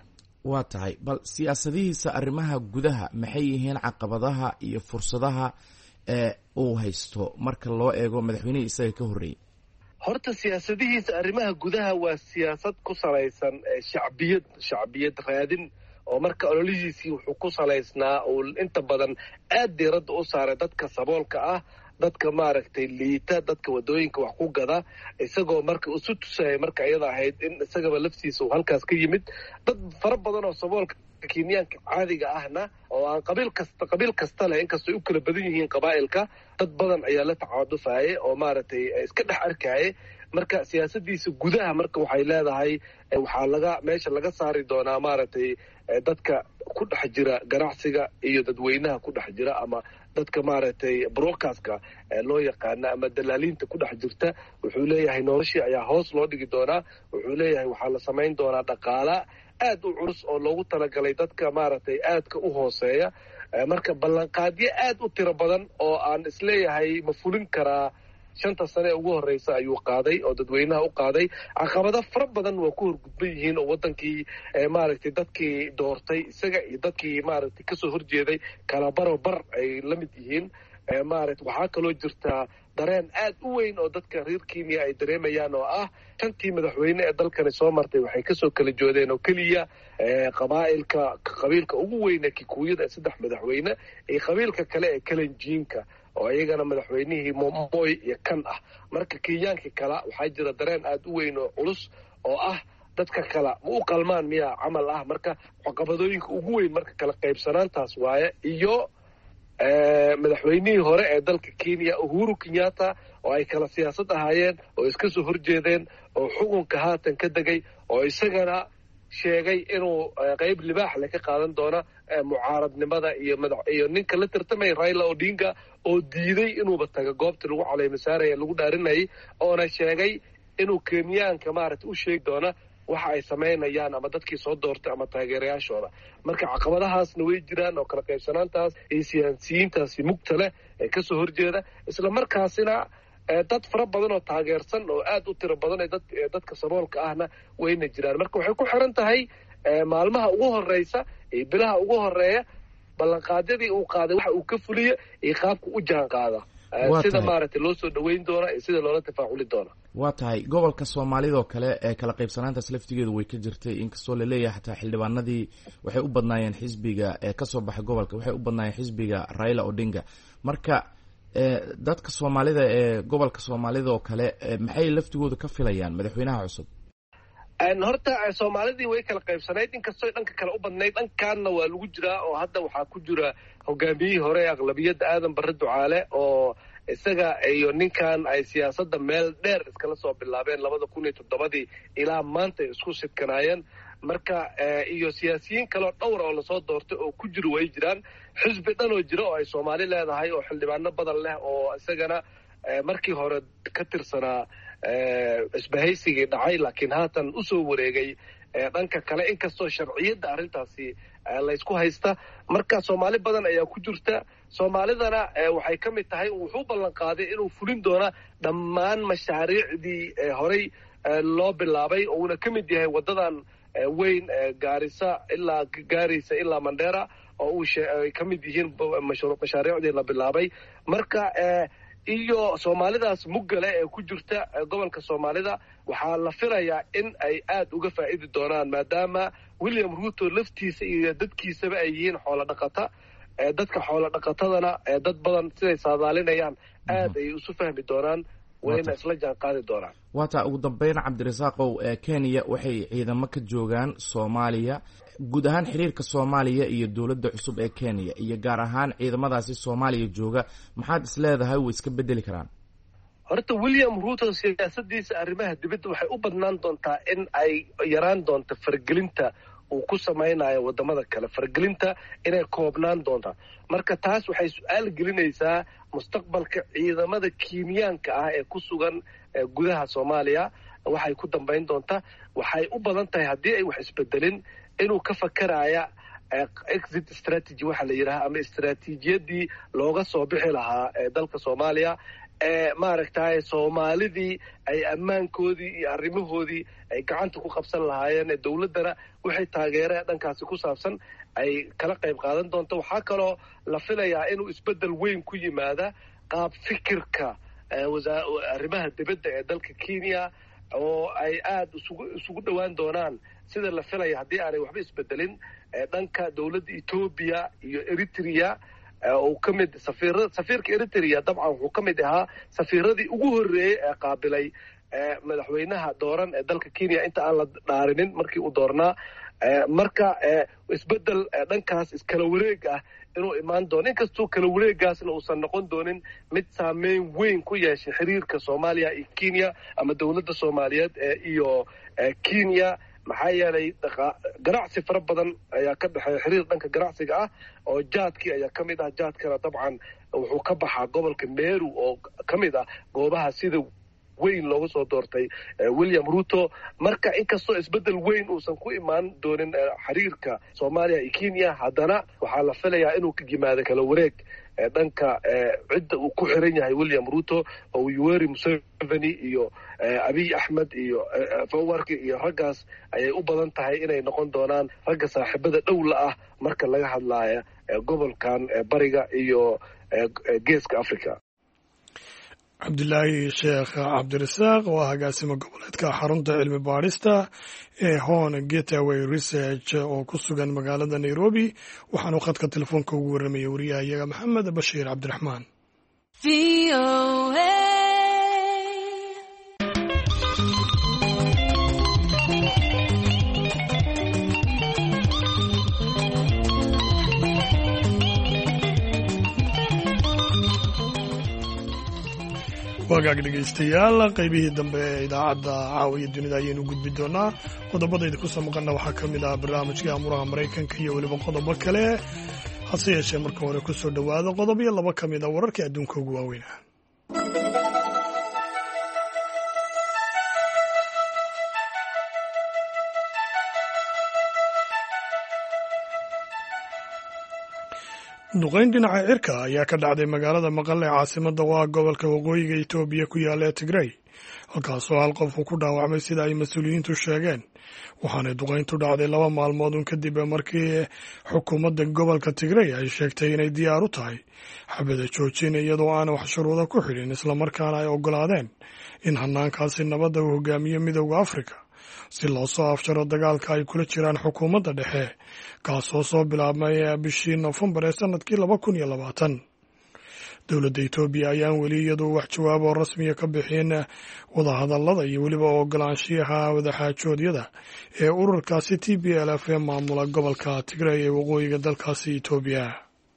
waa tahay bal siyaasadihiisa arrimaha gudaha maxay yihiin caqabadaha iyo fursadaha ee uu haysto marka loo eego madaxweynihii isaga ka horreeyey? horta siyaasadihiisa arrimaha gudaha waa siyaasad ku salaysan shacbiyad shacbiyad raadin oo marka ololihiisii wuxuu ku salaysnaa uu inta badan aad diiradda u saaray dadka saboolka ah, dadka maaragtay liita, dadka wadooyinka wax ku gada, isagoo marka isu tusayay marka iyada ahayd in isagaba laftiisa uu halkaas ka yimid. dad fara badan oo saboolka kenyaanka caadiga ahna oo aan qabiil kasta qabiil kasta leh inkastoo ay u kala badan yihiin qabaa'ilka, dad badan ayaa la tacaadufayay oo maaragtay iska dhex arkayay. marka siyaasadiisa gudaha marka waxay leedahay waxaa laga meesha laga saari doonaa maaragtay dadka ku dhex jira ganacsiga iyo dadweynaha ku dhex jira ama dadka maaragtay broadcastka loo yaqaana ama dalaaliinta ku dhex jirta. wuxuu leeyahay noloshii ayaa hoos loo dhigi doonaa. wuxuu leeyahay waxaa la samayn doonaa dhaqaala aad u culus oo loogu talagalay dadka maaragtay aadka u hooseeya. marka ballanqaadyo aad u tiro badan oo aan isleeyahay ma fulin karaa shanta sane ugu horreysa ayuu qaaday oo dadweynaha u qaaday. caqabado fara badan waa ku horgudban yihiin oo wadankii maaragtay dadkii doortay isaga iyo dadkii maaragtay kasoo horjeeday kala baro bar ay la mid yihiin. maaragtay waxaa kaloo jirtaa dareen aad u weyn oo dadka reer Kenya ay dareemayaan oo ah shantii madaxweyne ee dalkani soo martay waxay kasoo kala joodeen oo keliya qabaa'ilka qabiilka ugu weyn ee Kikuyada saddex madaxweyne iyo qabiilka kale ee Kalenjiinka oo iyagana madaxweynihii Moi iyo kan ah. marka Kenyaanka kala waxaa jira dareen aad u weyn oo culus oo ah dadka kala ma u qalmaan miyaa camal ah. marka caqabadooyinka ugu weyn marka kala qaybsanaantaas waaye. iyo madaxweynihii hore ee dalka Kenya Uhuru Kenyatta oo ay kala siyaasad ahaayeen oo iska soo horjeedeen oo xukunka haatan ka degay oo isagana sheegay inuu qayb libaax leh ka qaadan doona mucaaradnimada iyo madax iyo ninka la tartamay Raila Odinga oo diiday inuuba taga goobta lagu caleemasaaraya lagu dhaarinayay oona sheegay inuu Kenyaanka maaragtay u sheegi doona waxa ay samaynayaan ama dadkii soo doortay ama taageerayaashooda. marka caqabadahaasna way jiraan oo kala qaybsanaantaas iyo siyaasiyiintaasi mugta leh ee kasoo horjeeda isla markaasina dad fara badan oo taageersan oo aad u tiro badan ee dad dadka saboolka ahna wayna jiraan. marka waxay ku xiran tahay maalmaha ugu horeysa iyo bilaha ugu horeeya ballanqaadyadii uu qaaday waxa uu ka fuliyo iyo qaabka u jaan qaada sida maaragtay loo soo dhaweyn doona iyo sida loola tafaaculi doona. waa tahay gobolka Soomaalida oo kale ee kala qaybsanaantaas laftigeedu way ka jirtay inkastoo la leeyahay xataa xildhibaanadii waxay u badnaayeen xisbiga ee ka soo baxay gobolka waxay u badnaayeen xisbiga Raila Odinga. marka dadka Soomaalida ee gobolka Soomaalida oo kale maxay laftigooda ka filayaan madaxweynaha cusub? horta Soomaalidii way kala qaybsanayd inkastoo dhanka kale u badnayd. dhankaanna waa lagu jiraa oo hadda waxaa ku jira hogaamiyihii hore ee aqlabiyadda Aadan Barre Ducaale oo isaga iyo ninkan ay siyaasadda meel dheer iskala soo bilaabeen labada kun iyo toddobadii ilaa maanta ay isku sidkanaayeen. marka iyo siyaasiyiin kaloo dhowr oo lasoo doortay oo ku jiro way jiraan. xisbi dhan oo jira oo ay Soomaali leedahay oo xildhibaano badan leh oo isagana markii hore ka tirsanaa isbahaysigii dhacay laakiin haatan usoo wareegay dhanka kale inkastoo sharciyadda arrintaasi laysku haysta. marka Soomaali badan ayaa ku jirta. Soomaalidana waxay ka mid tahay wuxuu ballan qaaday inuu fulin doona dhammaan mashaariicdii horey loo bilaabay oo uuna ka mid yahay wadadan weyn Gaarisa ilaa Gaarisa ilaa Mandera oo uu ay ka mid yihiin mashaariicdii la bilaabay. marka iyo Soomaalidaas muggale ee ku jirta gobolka Soomaalida waxaa la filayaa in ay aad uga faa'iidi doonaan maadaama William Ruto laftiisa iyo dadkiisaba ay yihiin xoolo dhaqata. dadka xoolo dhaqatadana dad badan siday saadaalinayaan aad ay isu fahmi doonaan wayna isla jaan qaadi doonaan. waata ugu dambeyn Cabdirasaaqow Kenya waxay ciidamo ka joogaan Soomaaliya guud ahaan xiriirka Soomaaliya iyo dawladda cusub ee Kenya iyo gaar ahaan ciidamadaasi Soomaaliya jooga maxaad isleedahay way iska bedeli karaan? horta William Ruto siyaasadiisa arrimaha dibadda waxay u badnaan doontaa in ay yaraan doonto fargelinta uu ku samaynayo wadamada kale. fargelinta inay koobnaan doonta. marka taas waxay su-aal gelinaysaa mustaqbalka ciidamada Kenyaanka ah ee ku sugan gudaha Soomaaliya waxay ku dambayn doontaa. waxay u badan tahay haddii ay wax isbedelin inuu ka fakaraya exit strategy waxa la yiraahdo ama istaraatiijiyadii looga soo bixi lahaa dalka Soomaaliya maaragtay soomaalidii ay ammaankoodii iyo arrimahoodii ay gacanta ku qabsan lahaayeen dowladdana wixii taageere dhankaasi ku saabsan ay kala qayb qaadan doonto. waxaa kaloo la filayaa inuu isbeddel weyn ku yimaada qaab fikirka arrimaha dibadda ee dalka Kenya oo ay aad isugu isugu dhawaan doonaan sida la filaya haddii aanay waxba isbedelin dhanka dowladda Ethiopia iyo Eritrea oo ka mid safiirada safiirka Eritrea dabcan wuxuu ka mid ahaa safiiradii ugu horreeyay ee qaabilay madaxweynaha dooran ee dalka Kenya inta aan la dhaarinin markii uu doornaa. marka isbedel dhankaas iskala wareeg ah inuu imaan doono, inkastoo kala wareegaasna uusan noqon doonin mid saameyn weyn ku yeeshay xiriirka Soomaaliya iyo Kenya ama dowladda Soomaaliyeed iyo Kenya, maxaa yeelay ganacsi fara badan ayaa ka dhexeeya xiriir dhanka ganacsiga ah oo jaadkii ayaa ka mid ah. jaadkana dabcan wuxuu ka baxaa gobolka Meru oo ka mid ah goobaha sida weyn loogu soo doortay William Ruto. marka inkastoo isbeddel weyn uusan ku imaan doonin xiriirka Soomaaliya iyo Kenya, haddana waxaa la filayaa inuu ka yimaado kala wareeg dhanka cidda uu ku xiran yahay William Ruto oo Yoweri Museveni iyo Abiy Ahmed iyo Fawarki iyo raggaas ayay u badan tahay inay noqon doonaan ragga saaxiibada dhow la ah marka laga hadlaayo gobolkan bariga iyo geeska Afrika. cabdilaahi sheekh cabdirasaaq oo ah agaasimo goboleedka xarunta cilmi baadhista ee Horn Gateway Research oo ku sugan magaalada Nairobi, waxaanu khadka telefoonka ugu warramayay wariyahayaga maxamed bashiir cabdiraxmaan. wagaag dhegaystayaal, qaybihii dambe ee idaacadda caawiya dunida ayaynu gudbi doonaa. qodobadayda ku soo maqanna waxaa ka mid ah barnaamijkii amuraha Maraykanka iyo weliba qodobo kale. hase yeeshee marka hore ku soo dhowaada qodob iyo laba ka mid a wararkii adduunka ugu waaweyna. duqayn dhinaca cirka ayaa ka dhacday magaalada Maqale ee caasimadda waa gobolka waqooyiga Itoobiya ku yaala ee Tigray, halkaasoo hal qof uu ku dhaawacmay sida ay mas-uuliyiintu sheegeen. waxaanay duqayntu dhacday laba maalmood un kadib markii xukuumadda gobolka Tigray ay sheegtay inay diyaar u tahay xabada joojin iyadoo aan wax shuruudo ku xidhin, islamarkaana ay oggolaadeen in hanaankaasi nabadda uu hogaamiyo midowda Afrika si loo soo afjaro dagaalka ay kula jiraan xukuumadda dhexe, kaasoo soo bilaabmay bishii Noofembar ee sanadkii laba kun iyo labaatan. dowladda Itoobiya ayaan weli iyadu wax jawaab oo rasmiya ka bixin wadahadallada iyo weliba ogolaanshiyaha wadaxaajoodyada ee ururkaasi T B L F ee maamula gobolka Tigray ee waqooyiga dalkaasi Itoobiya.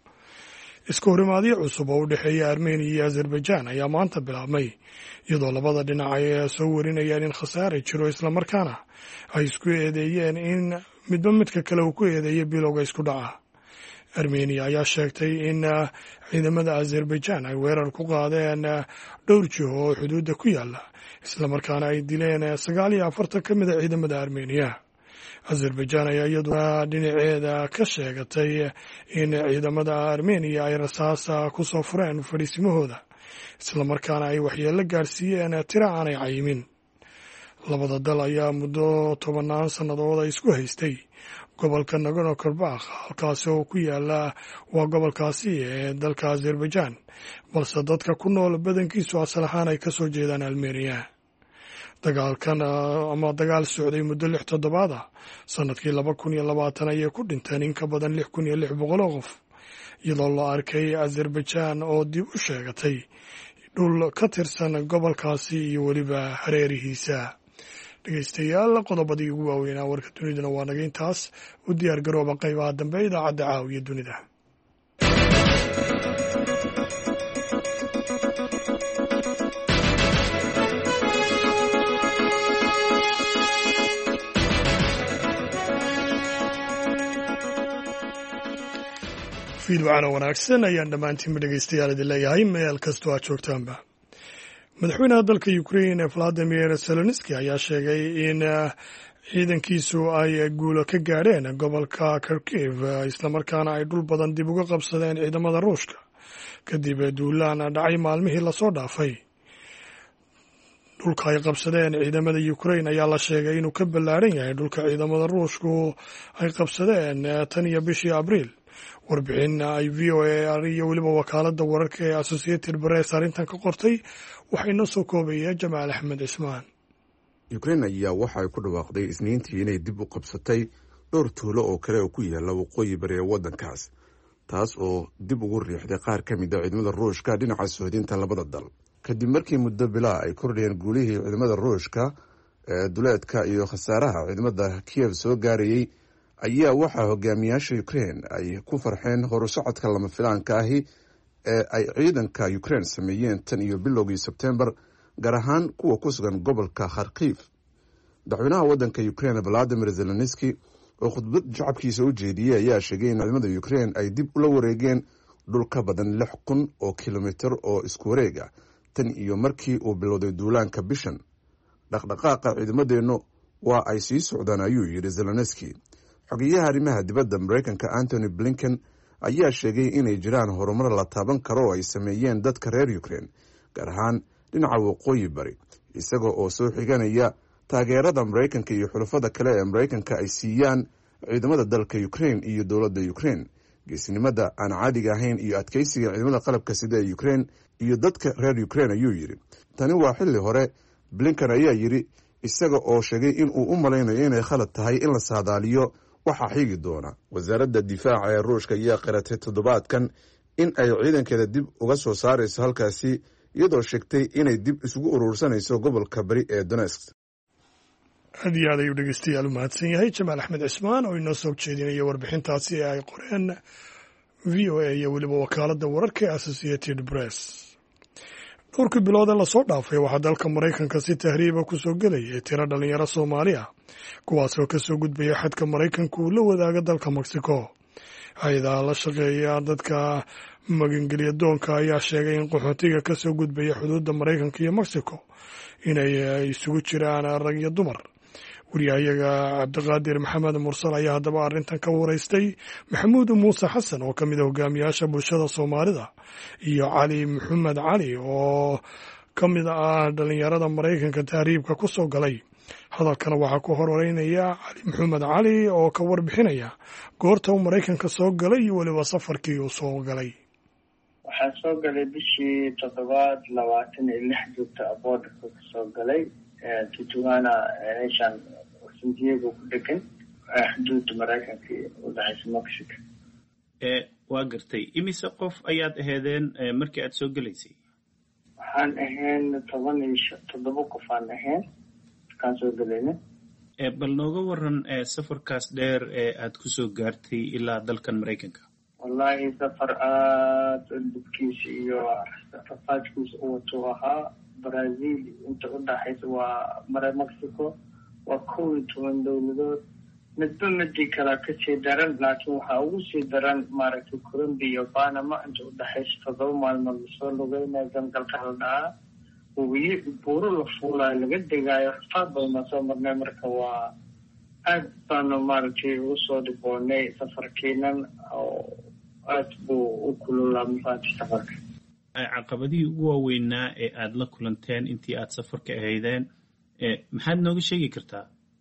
isku horimaadyo cusub oo u dhexeeya Armenia iyo Azerbaijan ayaa maanta bilaabmay, iyadoo labada dhinac ay soo warinayaan in khasaare jiro, islamarkaana ay isku eedeeyeen in midba midka kale uu ku eedeeyo bilowga isku dhaca. Armenia ayaa sheegtay in ciidamada Azerbaijan ay weerar ku qaadeen dhowr jiho oo xuduudda ku yaala, islamarkaana ay dileen sagaal iyo afartan ka mid a ciidamada Armenia. Azerbaijan ayaa iyaduna dhinaceeda ka sheegatay in ciidamada Armenia ay rasaasa ku soo fureen fadhiisimahooda, islamarkaana ay waxyeello gaarsiiyeen tiro aanay cayimin. labada dal ayaa muddo tobannaan sannadood ay isku haystay gobolka Nagorno-Karabakh, halkaasi oo ku yaala waa gobolkaasi ee dalka Azerbaijan, balse dadka ku nool badankiisu asal ahaan ay ka soo jeedaan Armenia. dagaalkan ama dagaal socday muddo lix toddobaad ah sanadkii laba kun iyo labaatan ayay ku dhinteen in ka badan lix kun iyo lix boqol oo qof, iyadoo la arkay Azerbaijan oo dib u sheegatay dhul ka tirsan gobolkaasi iyo weliba hareerihiisa. dhegaystayaal, qodobadii ugu waaweynaa warka dunidana waa naga intaas. u diyaar garooba qaybaha dambe idaacadda caawiya dunida. fiidwacana wanaagsan ayaan dhammaantiinba dhegaystayaal idin leeyahay meel kastoo aad joogtaanba. madaxweynaha dalka Ukraine Vladimir Zelensky ayaa sheegay in ciidankiisu ay guulo ka gaadheen gobolka Kharkiv, islamarkaana ay dhul badan dib uga qabsadeen ciidamada Ruushka kadib duulaan dhacay maalmihii lasoo dhaafay. dhulka ay qabsadeen ciidamada Ukraine ayaa la sheegay inuu ka ballaaran yahay dhulka ciidamada Ruushku ay qabsadeen tan iyo bishii Abriil. warbixin ay V O A iyo weliba wakaaladda wararka ee Associated Press arrintan ka qortay waxay noo soo koobaya Jamaal Axmed Ismaan. Ukraine ayaa waxa ay ku dhawaaqday Isniintii inay dib u qabsatay dhowr tuulo oo kale oo ku yaala waqooyi bari ee waddankaas, taas oo dib ugu riixday qaar ka mid ah ciidamada Ruushka dhinaca sohdinta labada dal. kadib markii muddo bilaa ay kordhiyeen guulihii ciidamada Ruushka ee duleedka iyo khasaaraha ciidamada Kiev soo gaarayay, ayaa waxaa hogaamiyaasha Ukraine ay ku farxeen horusocodka lama filaanka ahi ee ay ciidanka Ukraine sameeyeen tan iyo bilowgii Sebtembar, gaar ahaan kuwa ku sugan gobolka Kharkiv. madaxweynaha waddanka Ukraine Volodymyr Zelensky oo khudbad shacabkiisa u jeediyey ayaa sheegay in ciidamada Ukraine ay dib ula wareegeen dhul ka badan lix kun oo kilomitir oo isku wareeg ah tan iyo markii uu bilowday duulaanka bishan. dhaqdhaqaaqa ciidamadeennu waa ay sii socdaan, ayuu yidhi Zelensky. xogeyaha arrimaha dibadda Mareykanka Antony Blinken ayaa sheegay inay jiraan horumar la taaban karo oo ay sameeyeen dadka reer Ukraine, gaar ahaan dhinaca waqooyi bari, isaga oo soo xiganaya taageerada Mareykanka iyo xulafada kale ee Mareykanka ay siiyaan ciidamada dalka Ukraine iyo dowladda Ukraine. geesinimada aan caadiga ahayn iyo adkeysiga ciidamada qalabka sida ee Ukraine iyo dadka reer Ukraine, ayuu yidhi. tani waa xilli hore, Blinken ayaa yidhi, isaga oo sheegay in uu u malaynayo inay khalad tahay in la saadaaliyo waxa xigi doona. wasaaradda difaaca ee Ruushka ayaa qiratay toddobaadkan in ay ciidankeeda dib uga soo saarayso halkaasi, iyadoo sheegtay inay dib isugu urursanayso gobolka bari ee Donetsk. aad iyo aad ayuu dhegeystayaal u mahadsan yahay Jamaal Axmed Cismaan oo inoo soo jeedinaya warbixintaasi ee ay qoreen V O A iyo weliba wakaaladda wararka ee Associated Press. dhowrkii bilood ee lasoo dhaafay waxaa dalka Maraykanka si tahriiba ku soo gelaya tiro dhalinyaro Soomaali ah, kuwaasoo ka soo gudbaya xadka Maraykanka uu la wadaaga dalka Mexico. hay-adaha la shaqeeya dadka magangelya doonka ayaa sheegay in qaxootiga ka soo gudbaya xuduudda Maraykanka iyo Mexico inay isugu jiraan rag iyo dumar. wariyahayaga Cabdiqaadir Maxamed Mursal ayaa haddaba arrintan ka waraystay Maxamuud Muuse Xasan oo ka mid ah hogaamiyaasha bulshada Soomaalida iyo Cali Maxamed Cali oo ka mid ah dhalinyarada Maraykanka tahriibka ku soo galay. hadalkana waxaa ku horeynaya Cali Maxamed Cali oo ka warbixinaya goorta uu Maraykanka soo galay iyo weliba safarkii uu soo galay. waxaan soo galay bishii toddobaad labaatan iyo lix joogta aboodka ka soo galay Tijuana meeshaan San Diego ku dhegan xuduudda Maraykanka u dhaxaysa Mexico. ee waa gartay imise qof ayaad aheedeen markii aad soo galaysay? waxaan ahayn toban iyo toddoba qof aan ahayn kaan soo galayna. ee bal nooga waran ee safarkaas dheer ee aad ku soo gaartay ilaa dalkan Maraykanka. wallahi safar aad dibkiisa iyo rafaadkiisa uu wato ahaa. Brazil inta u dhaxaysa waa mara Mexico waa kow iyo toban dowladood, midba midii kala ka sii daran, laakiin waxaa ugu sii daran maaragtay Colombia iyo Panama inta u dhaxaysa toddoba maalmood lasoo lugeynaya gangalka la dhahaa webiyo buuro la fuulayo laga degaayo rafaad badan soo marnay. marka waa aad baanu maaragtay ugu soo dhiboonay safarkeenan oo aad buu u kululaa mafaati safarka. caqabadihii ugu waaweynaa ee aad la kulanteen intii aad safarka ahaydeen maxaad nooga sheegi kartaa?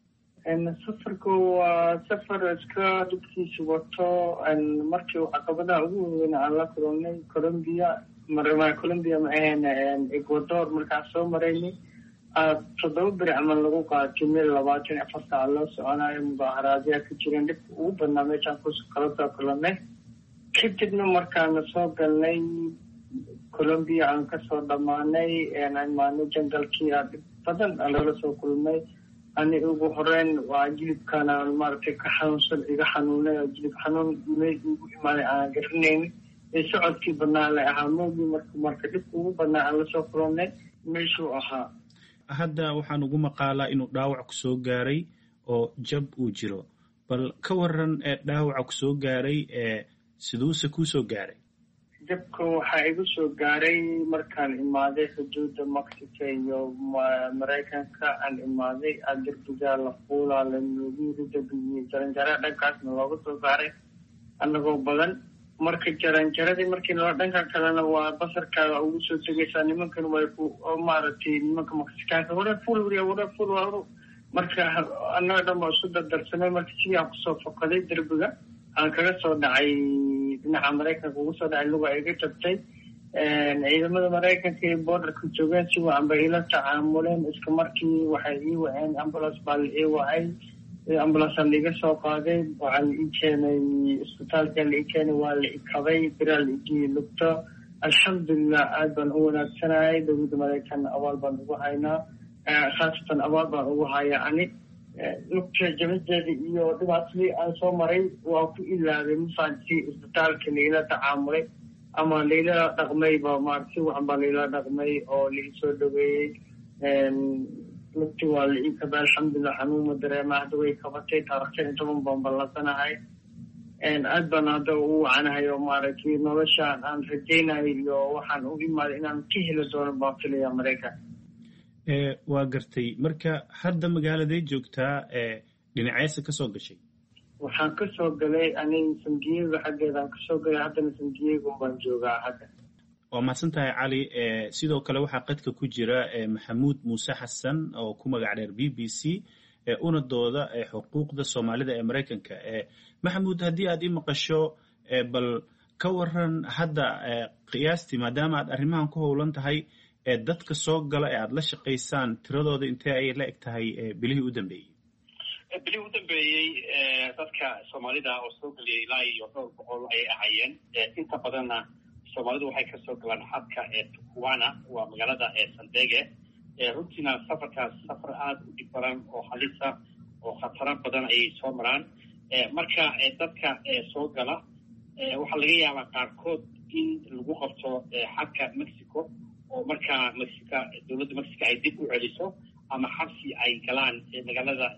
safarku waa safar iska dhibkiisa wato. markii caqabadaha ugu waaweynaa aan la kulannay Colombia marma Colombia ma ahayn Ecuador markaan soo maraynay toddoba beri camal lagu qaatay meel labaatan afar saac loo soconayo, mudaaharaadyaa ka jireen, dhibka ugu badnaa meeshaan kala soo kulannay. kadibna markaana soo galnay Colombia aan kasoo dhamaanay imaanay jangalkii aa dhib badan loola soo kulmay. ani ugu horeyn waa jilibkana maaragtay ka xanuunsan iga xanuunay oo jilib xanuun meel ugu imaaday aan garanayn. socodkii badnaa la ahaa moogi marka marka dhibka ugu badnaa aan lasoo kulannay meeshuu ahaa. hadda waxaan ugu maqaalaa inuu dhaawac ku soo gaaray oo jab uu jiro, bal ka waran ee dhaawaca ku soo gaaray ee siduuse kuu soo gaaray? jabka waxaa igu soo gaaray markaan imaaday xuduudda Mexico iyo Maraykanka aan imaaday adirbigaa la fuulaa la nuugiiri dabiyi jaranjara dhankaasna looga soo saaray annagoo badan. marka jaranjaradii markii loo dhanka kalena waa basarkaaga ugu soo tegaysaa nimankan way ku maaragtay nimanka maksikaanka wara ful wariya wara ful waro marka annaga dhan baa isu dardarsanay marka sidii aan kusoo fokaday derbiga aan kaga soo dhacay dhinaca maraykanka ugu soo dhacay luga iga jabtay ciidamada maraykanka ee borderka joogeen si wacan bay ila tacaamuleen iska markii waxay ii waceen ambulance baa la ii wacay ambulance aan laiga soo qaaday waxaa la ii keenay isbitaalka la ii keenay waa la ikabay biraa la igii lugto alxamdulilah aad baan u wanaagsanayay dowladda maraykan abaal baan ugu haynaa khaasatan abaal baan ugu hayaa ani lugta jabadeeda iyo dhibaatadii aan soo maray waa ku ilaabay mafaanti isbitaalka laila tacaamulay ama laila dhaqmayba maarata si wacan baa laila dhaqmay oo laisoo dhaweeyey lugti waa la ii kabay alxamdulilah xanuuma dareema hadda way kabatay taarikhtan toban baan ballasanahay aad baan hadda ugu wacanahay oo maaragtay noloshaan aan rajaynayo iyo waxaan u imaaday inaan ka heli doono baan filaya maraykan waa gartay marka hadda magaaladay joogtaa dhinaceesa kasoo gashay waxaan kasoo galay aniga san diego xaggeedaan kasoo galay haddana san diego baan joogaa hadda waa mahadsan tahay cali sidoo kale waxaa qadka ku jira maxamuud muuse xasan oo ku magac dheer b b c una dooda xuquuqda soomaalida ee maraykanka maxamuud haddii aad ii maqasho bal ka waran hadda qiyaastii maadaama aad arrimahan ku howlan tahay dadka soo gala ee aad la shaqaysaan tiradooda intee ayay la eg tahay bilihii u dambeeyey bilihii u dambeeyey dadka soomaalida oo soo geliyay ilaa iyo dhowr boqol ayay ahaayeen inta badanna soomaalidu waxay kasoo galaan xadka ee tukuwana waa magaalada ee sandege runtiina safarkaas safar aada u dhib badan oo halisa oo khataro badan ayay soo maraan marka dadka soo gala waxaa laga yaabaa qaarkood in lagu qabto xadka mexico oo markaa mexica dowladda mexico ay dib u celiso ama xabsi ay galaan magaalada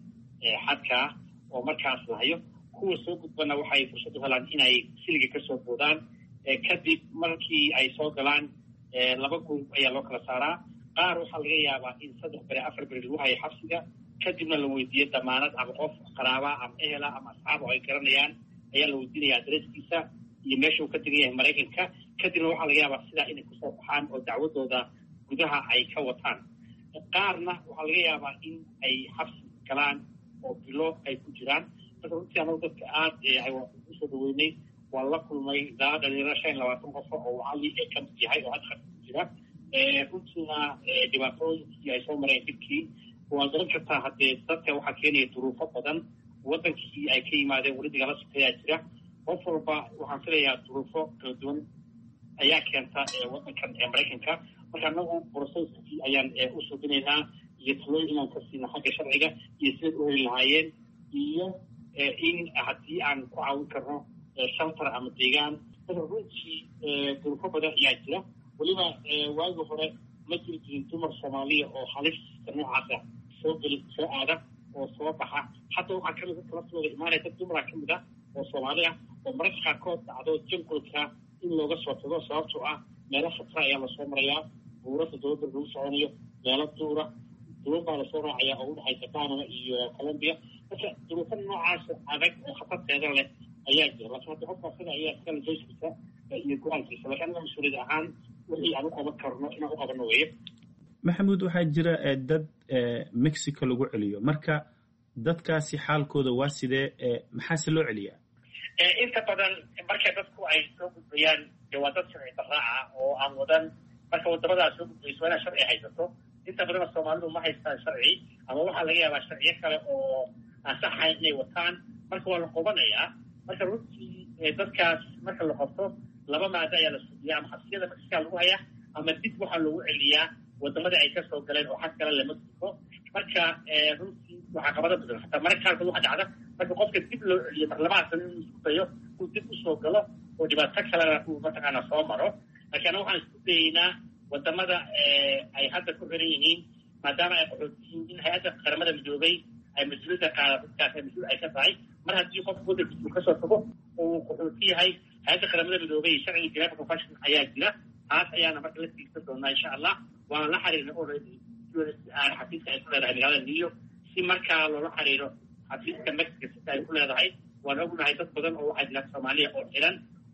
xadka oo markaas lahayo kuwa soo gudbana waxay fursad u helaan inay siliga kasoo boodaan kadib markii ay soo galaan laba group ayaa loo kala saaraa qaar waxaa laga yaabaa in saddex beri afar beri lagu hayo xabsiga kadibna la weydiiyo damaanad ama qof qaraaba ama ehela ama asxaab oo ay garanayaan ayaa la weydiinaya adreskiisa iyo meesha uu ka tegan yahay maraykanka kadibna waxaa laga yaabaa sidaa inay kusoo baxaan oo dacwadooda gudaha ay ka wataan qaarna waxaa laga yaabaa in ay xabsi galaan oo bilo ay ku jiraan marka runtii anagu dadka aada usoo dhaweynay waa la kulmay daa dhalinyaro shan iyo labaatan qofo oo cali ee kamid yahay oo hadda ku jira runtiina dhibaatooyinkii ay soo mareen dibkii waa garan kartaa haddee dadka waxaa keenaya duruufo badan wadankii ay ka yimaadeen weli dagaala sokeeyaa jira qof walba waxaan filayaa duruufo kala duwan ayaa keenta wadankan ee maraykanka marka anagu broceskii ayaan u suubinaynaa iyo talooyin inaan ka siino xagga sharciga iyo sidaad u heli lahaayeen iyo in haddii aan ku caawin karno shelter ama deegaan marka runtii duruufo badan ayaa jira weliba waagi hore ma jiri jirin dumar soomaaliya oo halista noocaasa soo geli soo aada oo soo baxa hadda waxaa kamid kala sooga imaanaya dad dumara kamid ah oo soomaali ah oo mararka qaarkood dhacdo jangolka in looga soo tago sababtoo ah meelo khatara ayaa lasoo marayaa buurada dowladda lagu soconayo meelo duura duwan baa lasoo raacaya oo udhexaysa panama iyo colombia marka duruufo noocaas adag oo khatarteeda leh ayaa jira laakiin hadda qofka asaga ayaa iskala joyskiisa iyo go-aankiisa laakiin anaga mas-uuliyad ahaan wixii aan u qaban karno inaan u qabano weeye maxamuud waxaa jira dad mexico lagu celiyo marka dadkaasi xaalkooda waa sidee maxaase loo celiyaa inta badan marka dadku ay soo gudbayaan dee waa dad sharci daraaca oo aan wadan marka wadamadaas soo gudbayso waa inaad sharci haysato inta badanna soomaalidu ma haystaan sharci ama waxaa laga yaabaa sharciyo kale oo aan saxayn inay wataan marka waa la qobanayaa marka runtii dadkaas marka la qabto laba maado ayaa la sugiya ama xabsiyada mexica lagu hayaa ama dib waxaa loogu celiyaa wadamadii ay kasoo galeen oo xad kale lama sugo marka runtii waxaa qabada badan hataa mararka qaarkood waxa dhacda marka qofka dib loo celiyo marlamahaasana inuu isku dayo uu dib usoo galo oo dhibaato kalena uu mataqaana soo maro laakiin ana waxaan isku dayeynaa wadamada ay hadda ku xiran yihiin maadaama ay qaxootiyiin in hay-adda qaramada midoobay ay mas-uuliyadda qaada dadkaas ay mas-uul ay ka tahay mar haddii qofka wadankiisa uu kasoo tago oo uu qaxooti yahay hay-adda qaramada midoobay sharciga geneva convention ayaa jira taas ayaana marka la tiigsan doonaa insha allah waana la xiriirna already xafiiska ay ku leedahay magaalada new york si markaa loola xiriiro xafiiska mexico sita ay ku leedahay waan ognahay dad badan oo waxaa jira soomaaliya oo xiran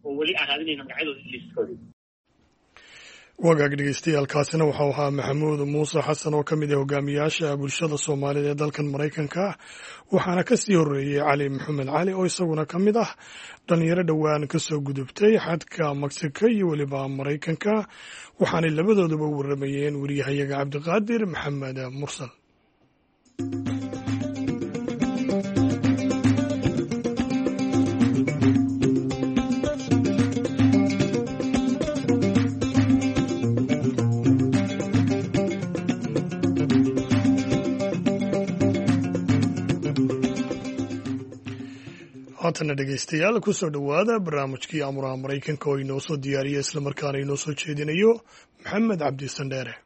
oo weli aan raadinayno magacyadooda liiskoodii. wagaag dhegeystayaaalkaasina waxau ahaa maxamuud muuse xasan oo ka mid ah hogaamiyaasha bulshada soomaalida ee dalkan maraykanka waxaana kasii horeeyey cali maxamed cali oo isaguna ka mid ah dhalinyaro dhowaan kasoo gudubtay xadka mexico iyo weliba maraykanka waxaanay labadooduba waramayeen wariyahayaga cabdiqaadir maxamed mursal. haatana dhegeystayaal kusoo dhowaada barnaamijkii amuraha maraykanka oo inoo soo diyaariya islamarkaana inoo soo jeedinayo maxamed cabdi sandheere.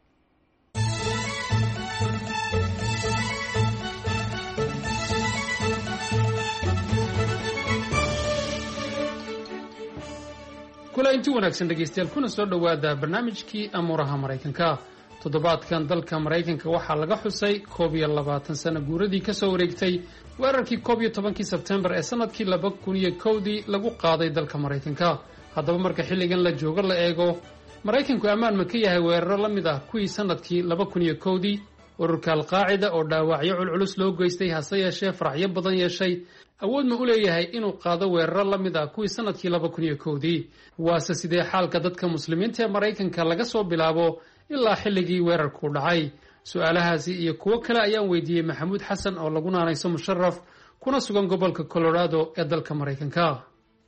kula intii wanaagsan dhegeystayaal kuna soo dhowaada barnaamijkii amuraha maraykanka. toddobaadkan dalka maraykanka waxaa laga xusay koob iyo labaatan sano guuradii ka soo wareegtay weerarkii koob iyo tobankii sebtembar ee sanadkii laba kun iyo kowdii lagu qaaday dalka maraykanka. haddaba marka xilligan la joogo la eego maraykanku ammaan ma ka yahay weeraro la mid ah kuwii sanadkii laba kun iyo kowdii? ururka alqaacida oo dhaawacyo culculus loo geystay hase yeeshee faraxyo badan yeeshay awood ma u leeyahay inuu qaado weeraro la mid ah kuwii sanadkii laba kun iyo kowdii? waase sidee xaalka dadka muslimiinta ee maraykanka laga soo bilaabo ilaa xilligii weerarku dhacay? su-aalahaasi iyo kuwo kale ayaan weydiiyey maxamuud xasan oo lagu naanayso musharaf kuna sugan gobolka colorado ee dalka maraykanka.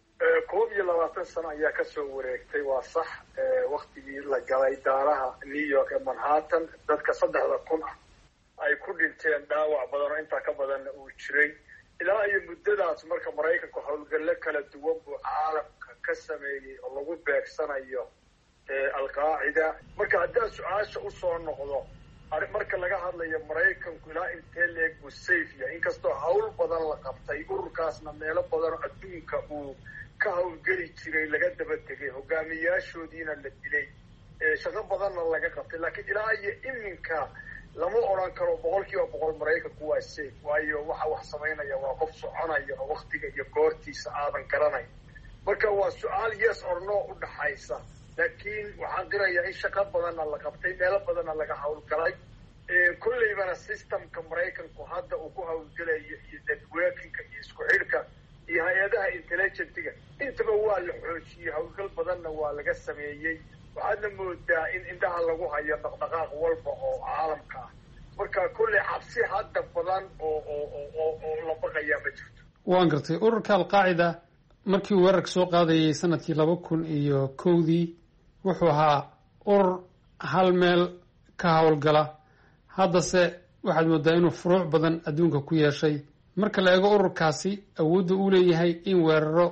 koob iyo labaatan sano ayaa kasoo wareegtay, waa sax. waktigii la galay daaraha new york ee manhattan dadka saddexda kun ah ay ku dhinteen, dhaawac badan oo intaa ka badanna uu jiray. ilaa iyo muddadaas marka maraykanku howlgallo kala duwan buu caalamka ka sameeyey oo lagu beegsanayo alqaacida. marka haddaan su-aasha usoo noqdo, marka laga hadlayo maraykanku ilaa intee leeg buu safe yahay, inkastoo hawl badan la qabtay, ururkaasna meelo badan oo adduunka uu ka hawlgeli jiray laga daba tegay, hogaamiyaashoodiina la dilay, shaqo badanna laga qabtay, laakiin ilaa iyo iminka lama odhan karo boqol kiiba boqol maraykanku waa safe, waayo waxa wax samaynaya waa qof soconaya oo waktiga iyo goortiisa aadan garanay. marka waa su-aal yes or no u dhaxaysa, laakiin waxaan qirayaa in shaqo badanna la qabtay, meelo badanna laga hawlgalay. kolleybana systemka maraykanku hadda uu ku hawlgelayo iyo networkinga iyo isku xidhka iyo hay-adaha intelligentiga intaba waa la xoojiyey, hawlgal badanna waa laga sameeyey. waxaadna moodaa in indhaha lagu hayo dhaqdhaqaaq walba oo caalamka ah. marka kolley cabsi hadda badan oo oo oo la baqayaa ma jirto. waan gartay. ururka alqaacida markii uu weerarka soo qaadayay sanadkii laba kun iyo kowdii wuxuu ahaa urur hal meel ka howlgala. haddase waxaad moodaa inuu furuuc badan adduunka ku yeeshay. marka la eego ururkaasi awoodda uu leeyahay in weeraro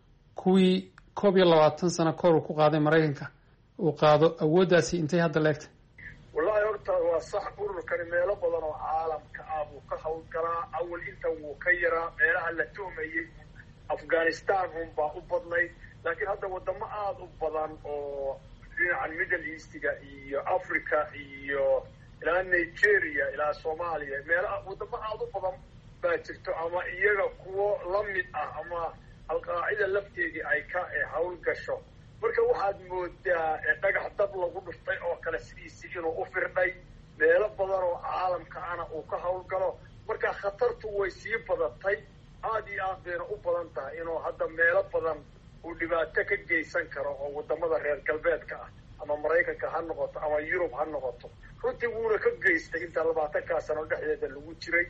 kuwii koob iyo labaatan sano kahor uu ku qaaday maraykanka uu qaado, awooddaasi intay hadda leegtay? wallahi horta waa sax, ururkani meelo badan oo caalamka ah buu ka hawlgalaa. awal inta wuu ka yaraa, meelaha la tuhmayey afghanistan unbaa u badnayd, laakiin hadda wadamo aada u badan oo dhinacan middle eastiga iyo africa iyo ilaa nigeria ilaa soomaaliya, meela wadamo aada u badan baa jirto, ama iyaga kuwo lamid ah ama alqaacida lafteedii ay ka hawl gasho. marka waxaad moodaa dhagax dab lagu dhuftay oo kale sidiisii inuu u firdhay, meelo badan oo caalamka ana uu ka hawlgalo. marka khatartu way sii badatay, aada iyo aad bayna u badan tahay inuu hadda meelo badan uu dhibaato ka geysan karo oo wadamada reer galbeedka ah, ama maraykanka ha noqoto ama yurub ha noqoto. runtii wuuna ka geystay intaa labaatankaa sano dhexdeeda lagu jiray.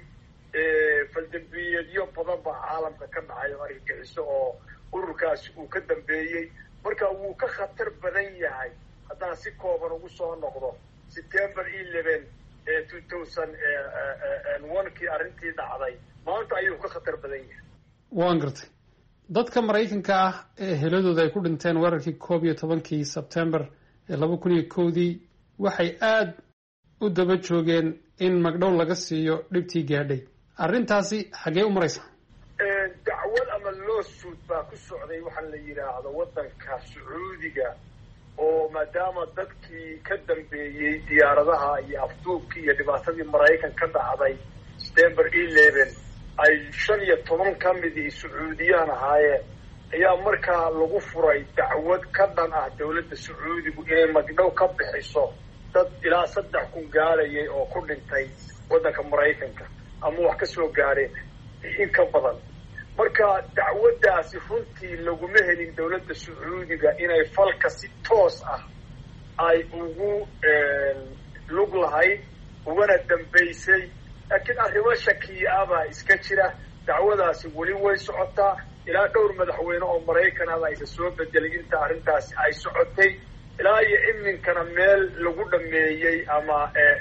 faldambiyeedyo badan baa caalamka ka dhacay oo argagixiso oo ururkaasi uu ka dambeeyey. marka wuu ka khatar badan yahay. haddaan si kooban ugu soo noqdo, september eleven two thousand one kii arrintii dhacday, maanta ayuu ka khatar badan yahay. waan gartay. dadka maraykanka ah ee heladooda ay ku dhinteen weerarkii koob iyo tobankii sebtembar ee laba kun iyo kowdii waxay aada u daba joogeen in magdhow laga siiyo dhibtii gaadhay. arrintaasi xaggee u maraysaa? dacwad ama lawsuit baa ku socday waxaan la yidhaahdo waddanka sacuudiga, oo maadaama dadkii ka dambeeyey diyaaradaha iyo afduubkii iyo dhibaatadii maraykan ka dhacday september eleven ay shan iyo toban ka midii sacuudiyaan ahaayeen, ayaa markaa lagu furay dacwad ka dhan ah dowladda sacuudigu inay magdhow ka bixiso dad ilaa saddex kun gaarayay oo ku dhintay waddanka maraykanka ama wax ka soo gaareen in ka badan. marka dacwaddaasi runtii laguma helin dowladda sacuudiga inay falka si toos ah ay ugu lug lahayd ugana dambaysay, laakiin arrimo shakiya ah baa iska jira. dacwadaasi weli way socotaa, ilaa dhowr madaxweyne oo maraykan ah aysa soo bedelay inta arrintaasi ay socotay, ilaa iyo iminkana meel lagu dhameeyey ama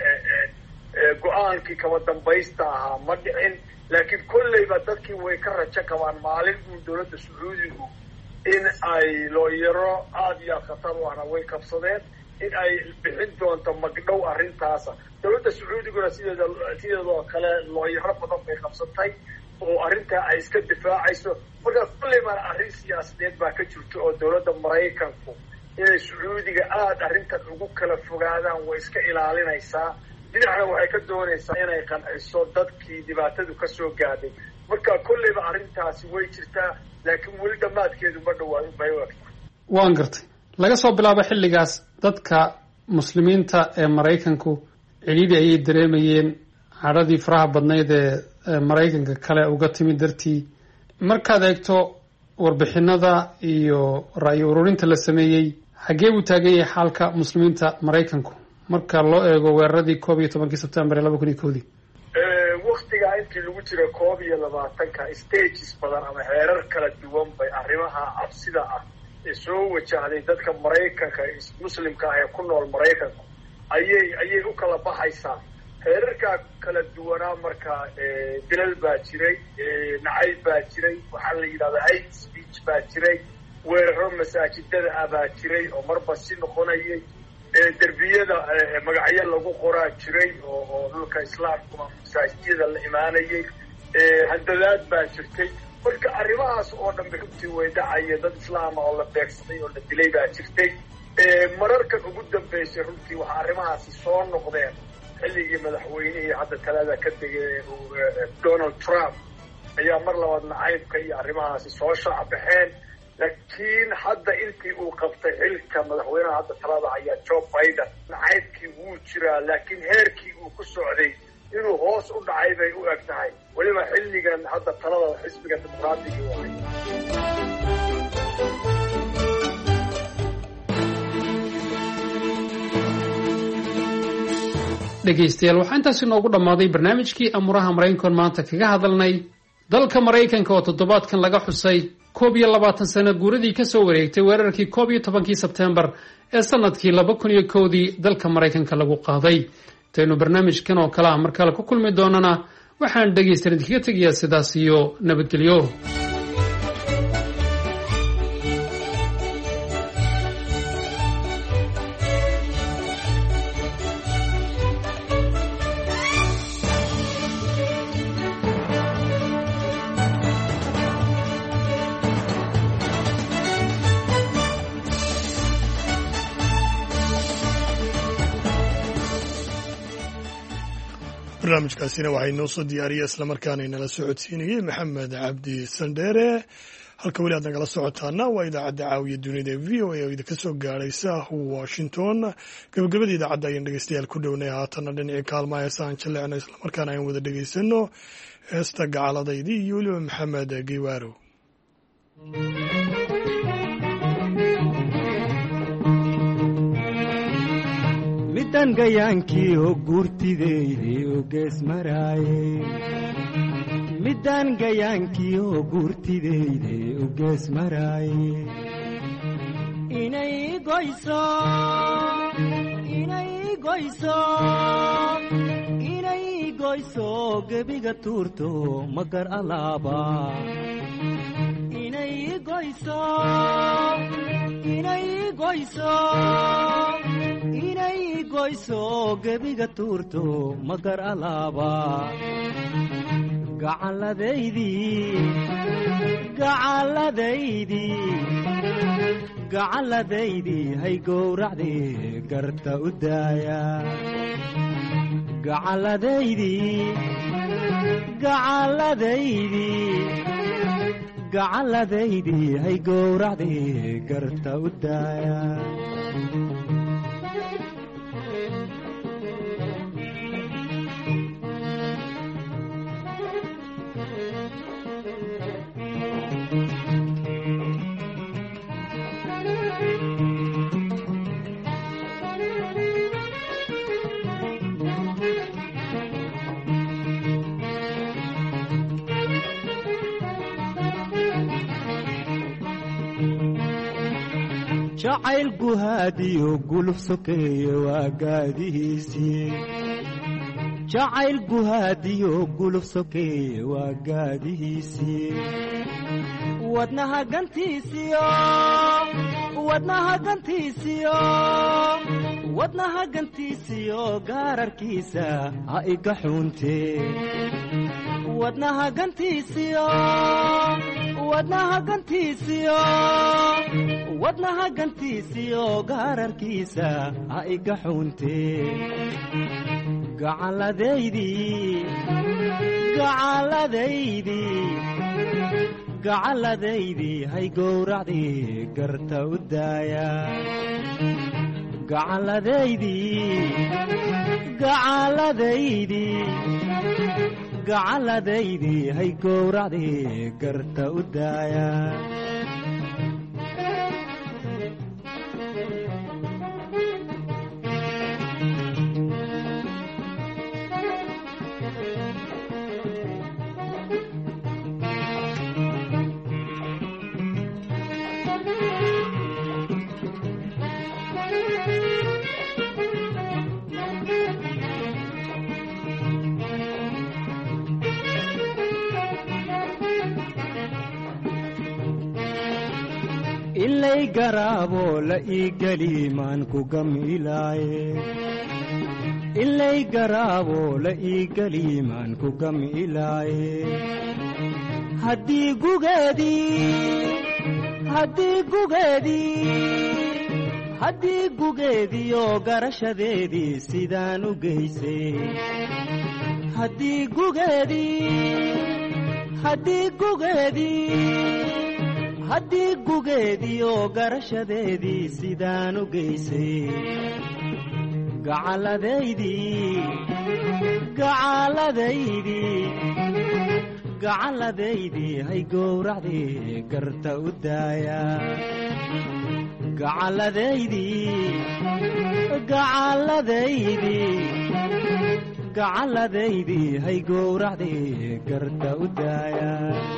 go-aankii kaba dambaysta ahaa ma dhicin. laakiin kolleyba dadkii way ka rajo qabaan maalin uun dowladda sacuudigu in ay looyaro aada iyo aad khatar u ahna way qabsadeen in ay bixin doonto magdhow arrintaasa. dowladda sacuudiguna sideeda sideedoo kale looyaro badan bay qabsatay oo arrintaa ay iska difaacayso. marka kolleybaana arrin siyaasadeed baa ka jirto oo dowladda maraykanku inay sacuudiga aada arrintan ugu kala fogaadaan way iska ilaalinaysaa. dhinacna waxay ka doonaysaa inay qanciso dadkii dhibaatadu ka soo gaadhay. marka kolleyba arrintaasi way jirtaa, laakiin weli dhammaadkeedu ma dhawaan bay u egta. waan gartay. laga soo bilaabo xilligaas dadka muslimiinta ee maraykanku cidhiidhi ayay dareemayeen cadhadii faraha badnayd ee maraykanka kale uga timid dartii. markaad eegto warbixinada iyo ra'yi ururinta la sameeyey, xaggee buu taagan yahay xaalka muslimiinta maraykanku marka loo eego weeraradii koob iyo tobankii sebtembar ee laba kun iyo kowdii? waktigaa intii lagu jira koob iyo labaatanka stages badan ama heerar kala duwan bay arrimaha cabsida ah ee soo wajahday dadka maraykanka muslimka ah ee ku nool maraykanku ayay ayay u kala baxaysaa. heerarkaa kala duwanaa marka dilal baa jiray, nacayb baa jiray, waxaa la yidhahdaa hate speech baa jiray, weeraro masaajidada ah baa jiray oo marba si noqonayay, derbiyada magacyo lagu qoraa jiray oo oo dhulka islaamkuna masaajidada la imaanayay, handadaad baa jirtay. marka arrimahaas oo dhan ba runtii way dhacaya, dad islaama oo la beegsaday oo la dilay baa jirtay. mararkan ugu dambeysay runtii waxaa arrimahaasi soo noqdeen xilligii madaxweynihii hadda talada ka tegay Donald Trump ayaa mar labaad nacaybka iyo arrimahaasi soo shacbaxeen. laakiin hadda intii uu qabtay xilka madaxweynaha hadda talada ayaa Joe Biden nacaybkii wuu jiraa, laakiin heerkii uu ku socday inuu hoos u dhacay bay u eg tahay, weliba xilligan hadda talada xisbiga dimuqraadiga u ahay. dhegaystayaal, waxaa intaasi noogu dhammaaday barnaamijkii amuraha maraykankoon maanta kaga hadalnay dalka maraykanka oo toddobaadkan laga xusay koob iyo labaatan sano guuradii ka soo wareegtay weerarkii koob iyo tobankii sebtembar ee sanadkii laba kun iyo kowdii dalka maraykanka lagu qaaday. intaynu barnaamijkan oo kale ah mar kale ku kulmi doonana waxaan dhegaystayaal idinkaga tegayaa sidaas iyo nabadgelyo. barnaamijkaasina waxaa inoo soo diyaariyey islamarkaana inala socodsiinayey maxamed cabdi sandheere. halka weli aad nagala socotaana waa idaacadda caawiya dunida ee v o a oo idinka soo gaadhaysa washington. gabagabada idaacadda ayaan dhegeystayaal ku dhownay. haatanna dhinacii kaalmaha heesa aan jaleecno islamarkaana aan wada dhegeysano heesta gacaladaydii iyo weliba maxamed geywaaro. midan gayaankii oo guurtideyday oo gees maraaye midan gayaankii oo guurtideyday oo gees maraaye inay goyso inay goyso inay goyso gebiga tuurto magar alaaba inay goyso inay goyso inay goyso gebiga tuurto magar alaaba gacalladaydii gacalladaydii gacalladaydii hay gowracdii garta u daaya gacalladaydii gacalladaydii gacalladaydii hay gowracdii garta u daaya jacayl guhaadiyo guluf sokeeye waa gaadihiisii jacayl guhaadiyo guluf sokeeye waa gaadihiisii wadnaha gantiisiyo wadnaha gantiisiyo wadnaha gantiisiyo gaararkiisa ha iga xuuntee wadnaha gantiisiyo wadnaha gantiisiyo wadnaha gantiisiyo gaararkiisa ha iga xuuntee gacalladaydii gacalladaydii gacalladaydii hay gowracdii garta u daaya gacalladaydii gacalladaydii gacalladaydii hay gowracdii garta u daaya ilay garaabo la ii geli maan ku gamilaaye ilay garaabo la ii geli maan ku gamilaaye haddii gugeedii haddii gugeedii haddii gugeediyo garashadeedii sidaan u geysay haddii gugeedii haddii gugeedii haddii gugeediyo garashadeedii sidaan u geysay gacalladaydii gacalladaydii gacalladaydii hay gowracdii garta u daaya gacalladaydii gacalladaydii gacalladaydii hay gowracdii garta u daaya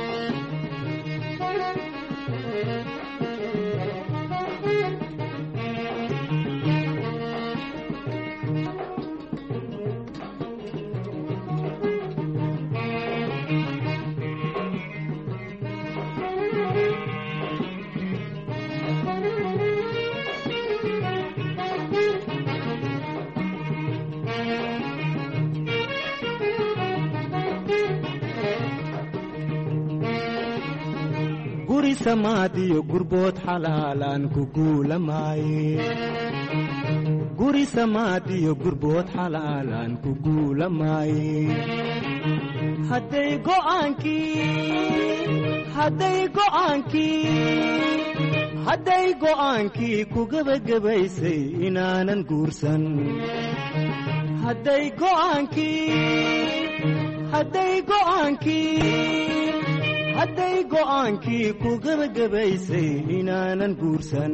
guri samaadiyo gurbood xalaalaan ku guulamaaye guri samaadiyo gurbood xalaalaan ku guulamaaye hadday go'aankii hadday go'aankii hadday go'aankii ku gebagabaysay inaanan guursan hadday go'aankii hadday go'aankii hadday go'aankii ku gebagabaysay inaanan guursan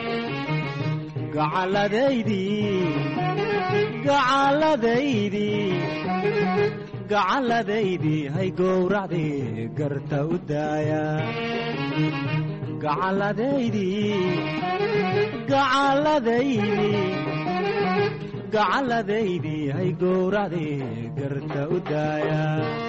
gacalladaydii gacalladaydii gacalladaydii hay gowracdii garta u daaya gacalladaydii gacalladaydii gacalladaydii hay gowracdii garta u daaya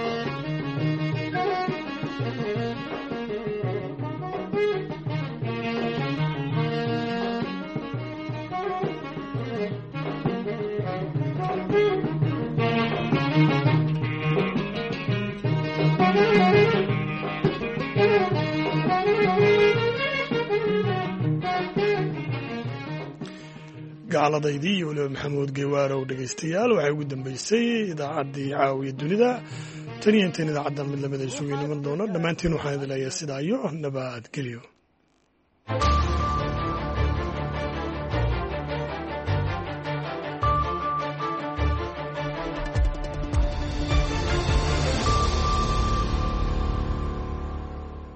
gacalladaydii iyo weliba maxamuud geywaarow dhegaystayaal waxay ugu dambaysay idaacaddii caawiya dunida tan iyo intayn idaacaddan mid lamida isugu iman doono dhammaantiin waxaan idin leeyahay sidaa iyo nabadgelyo.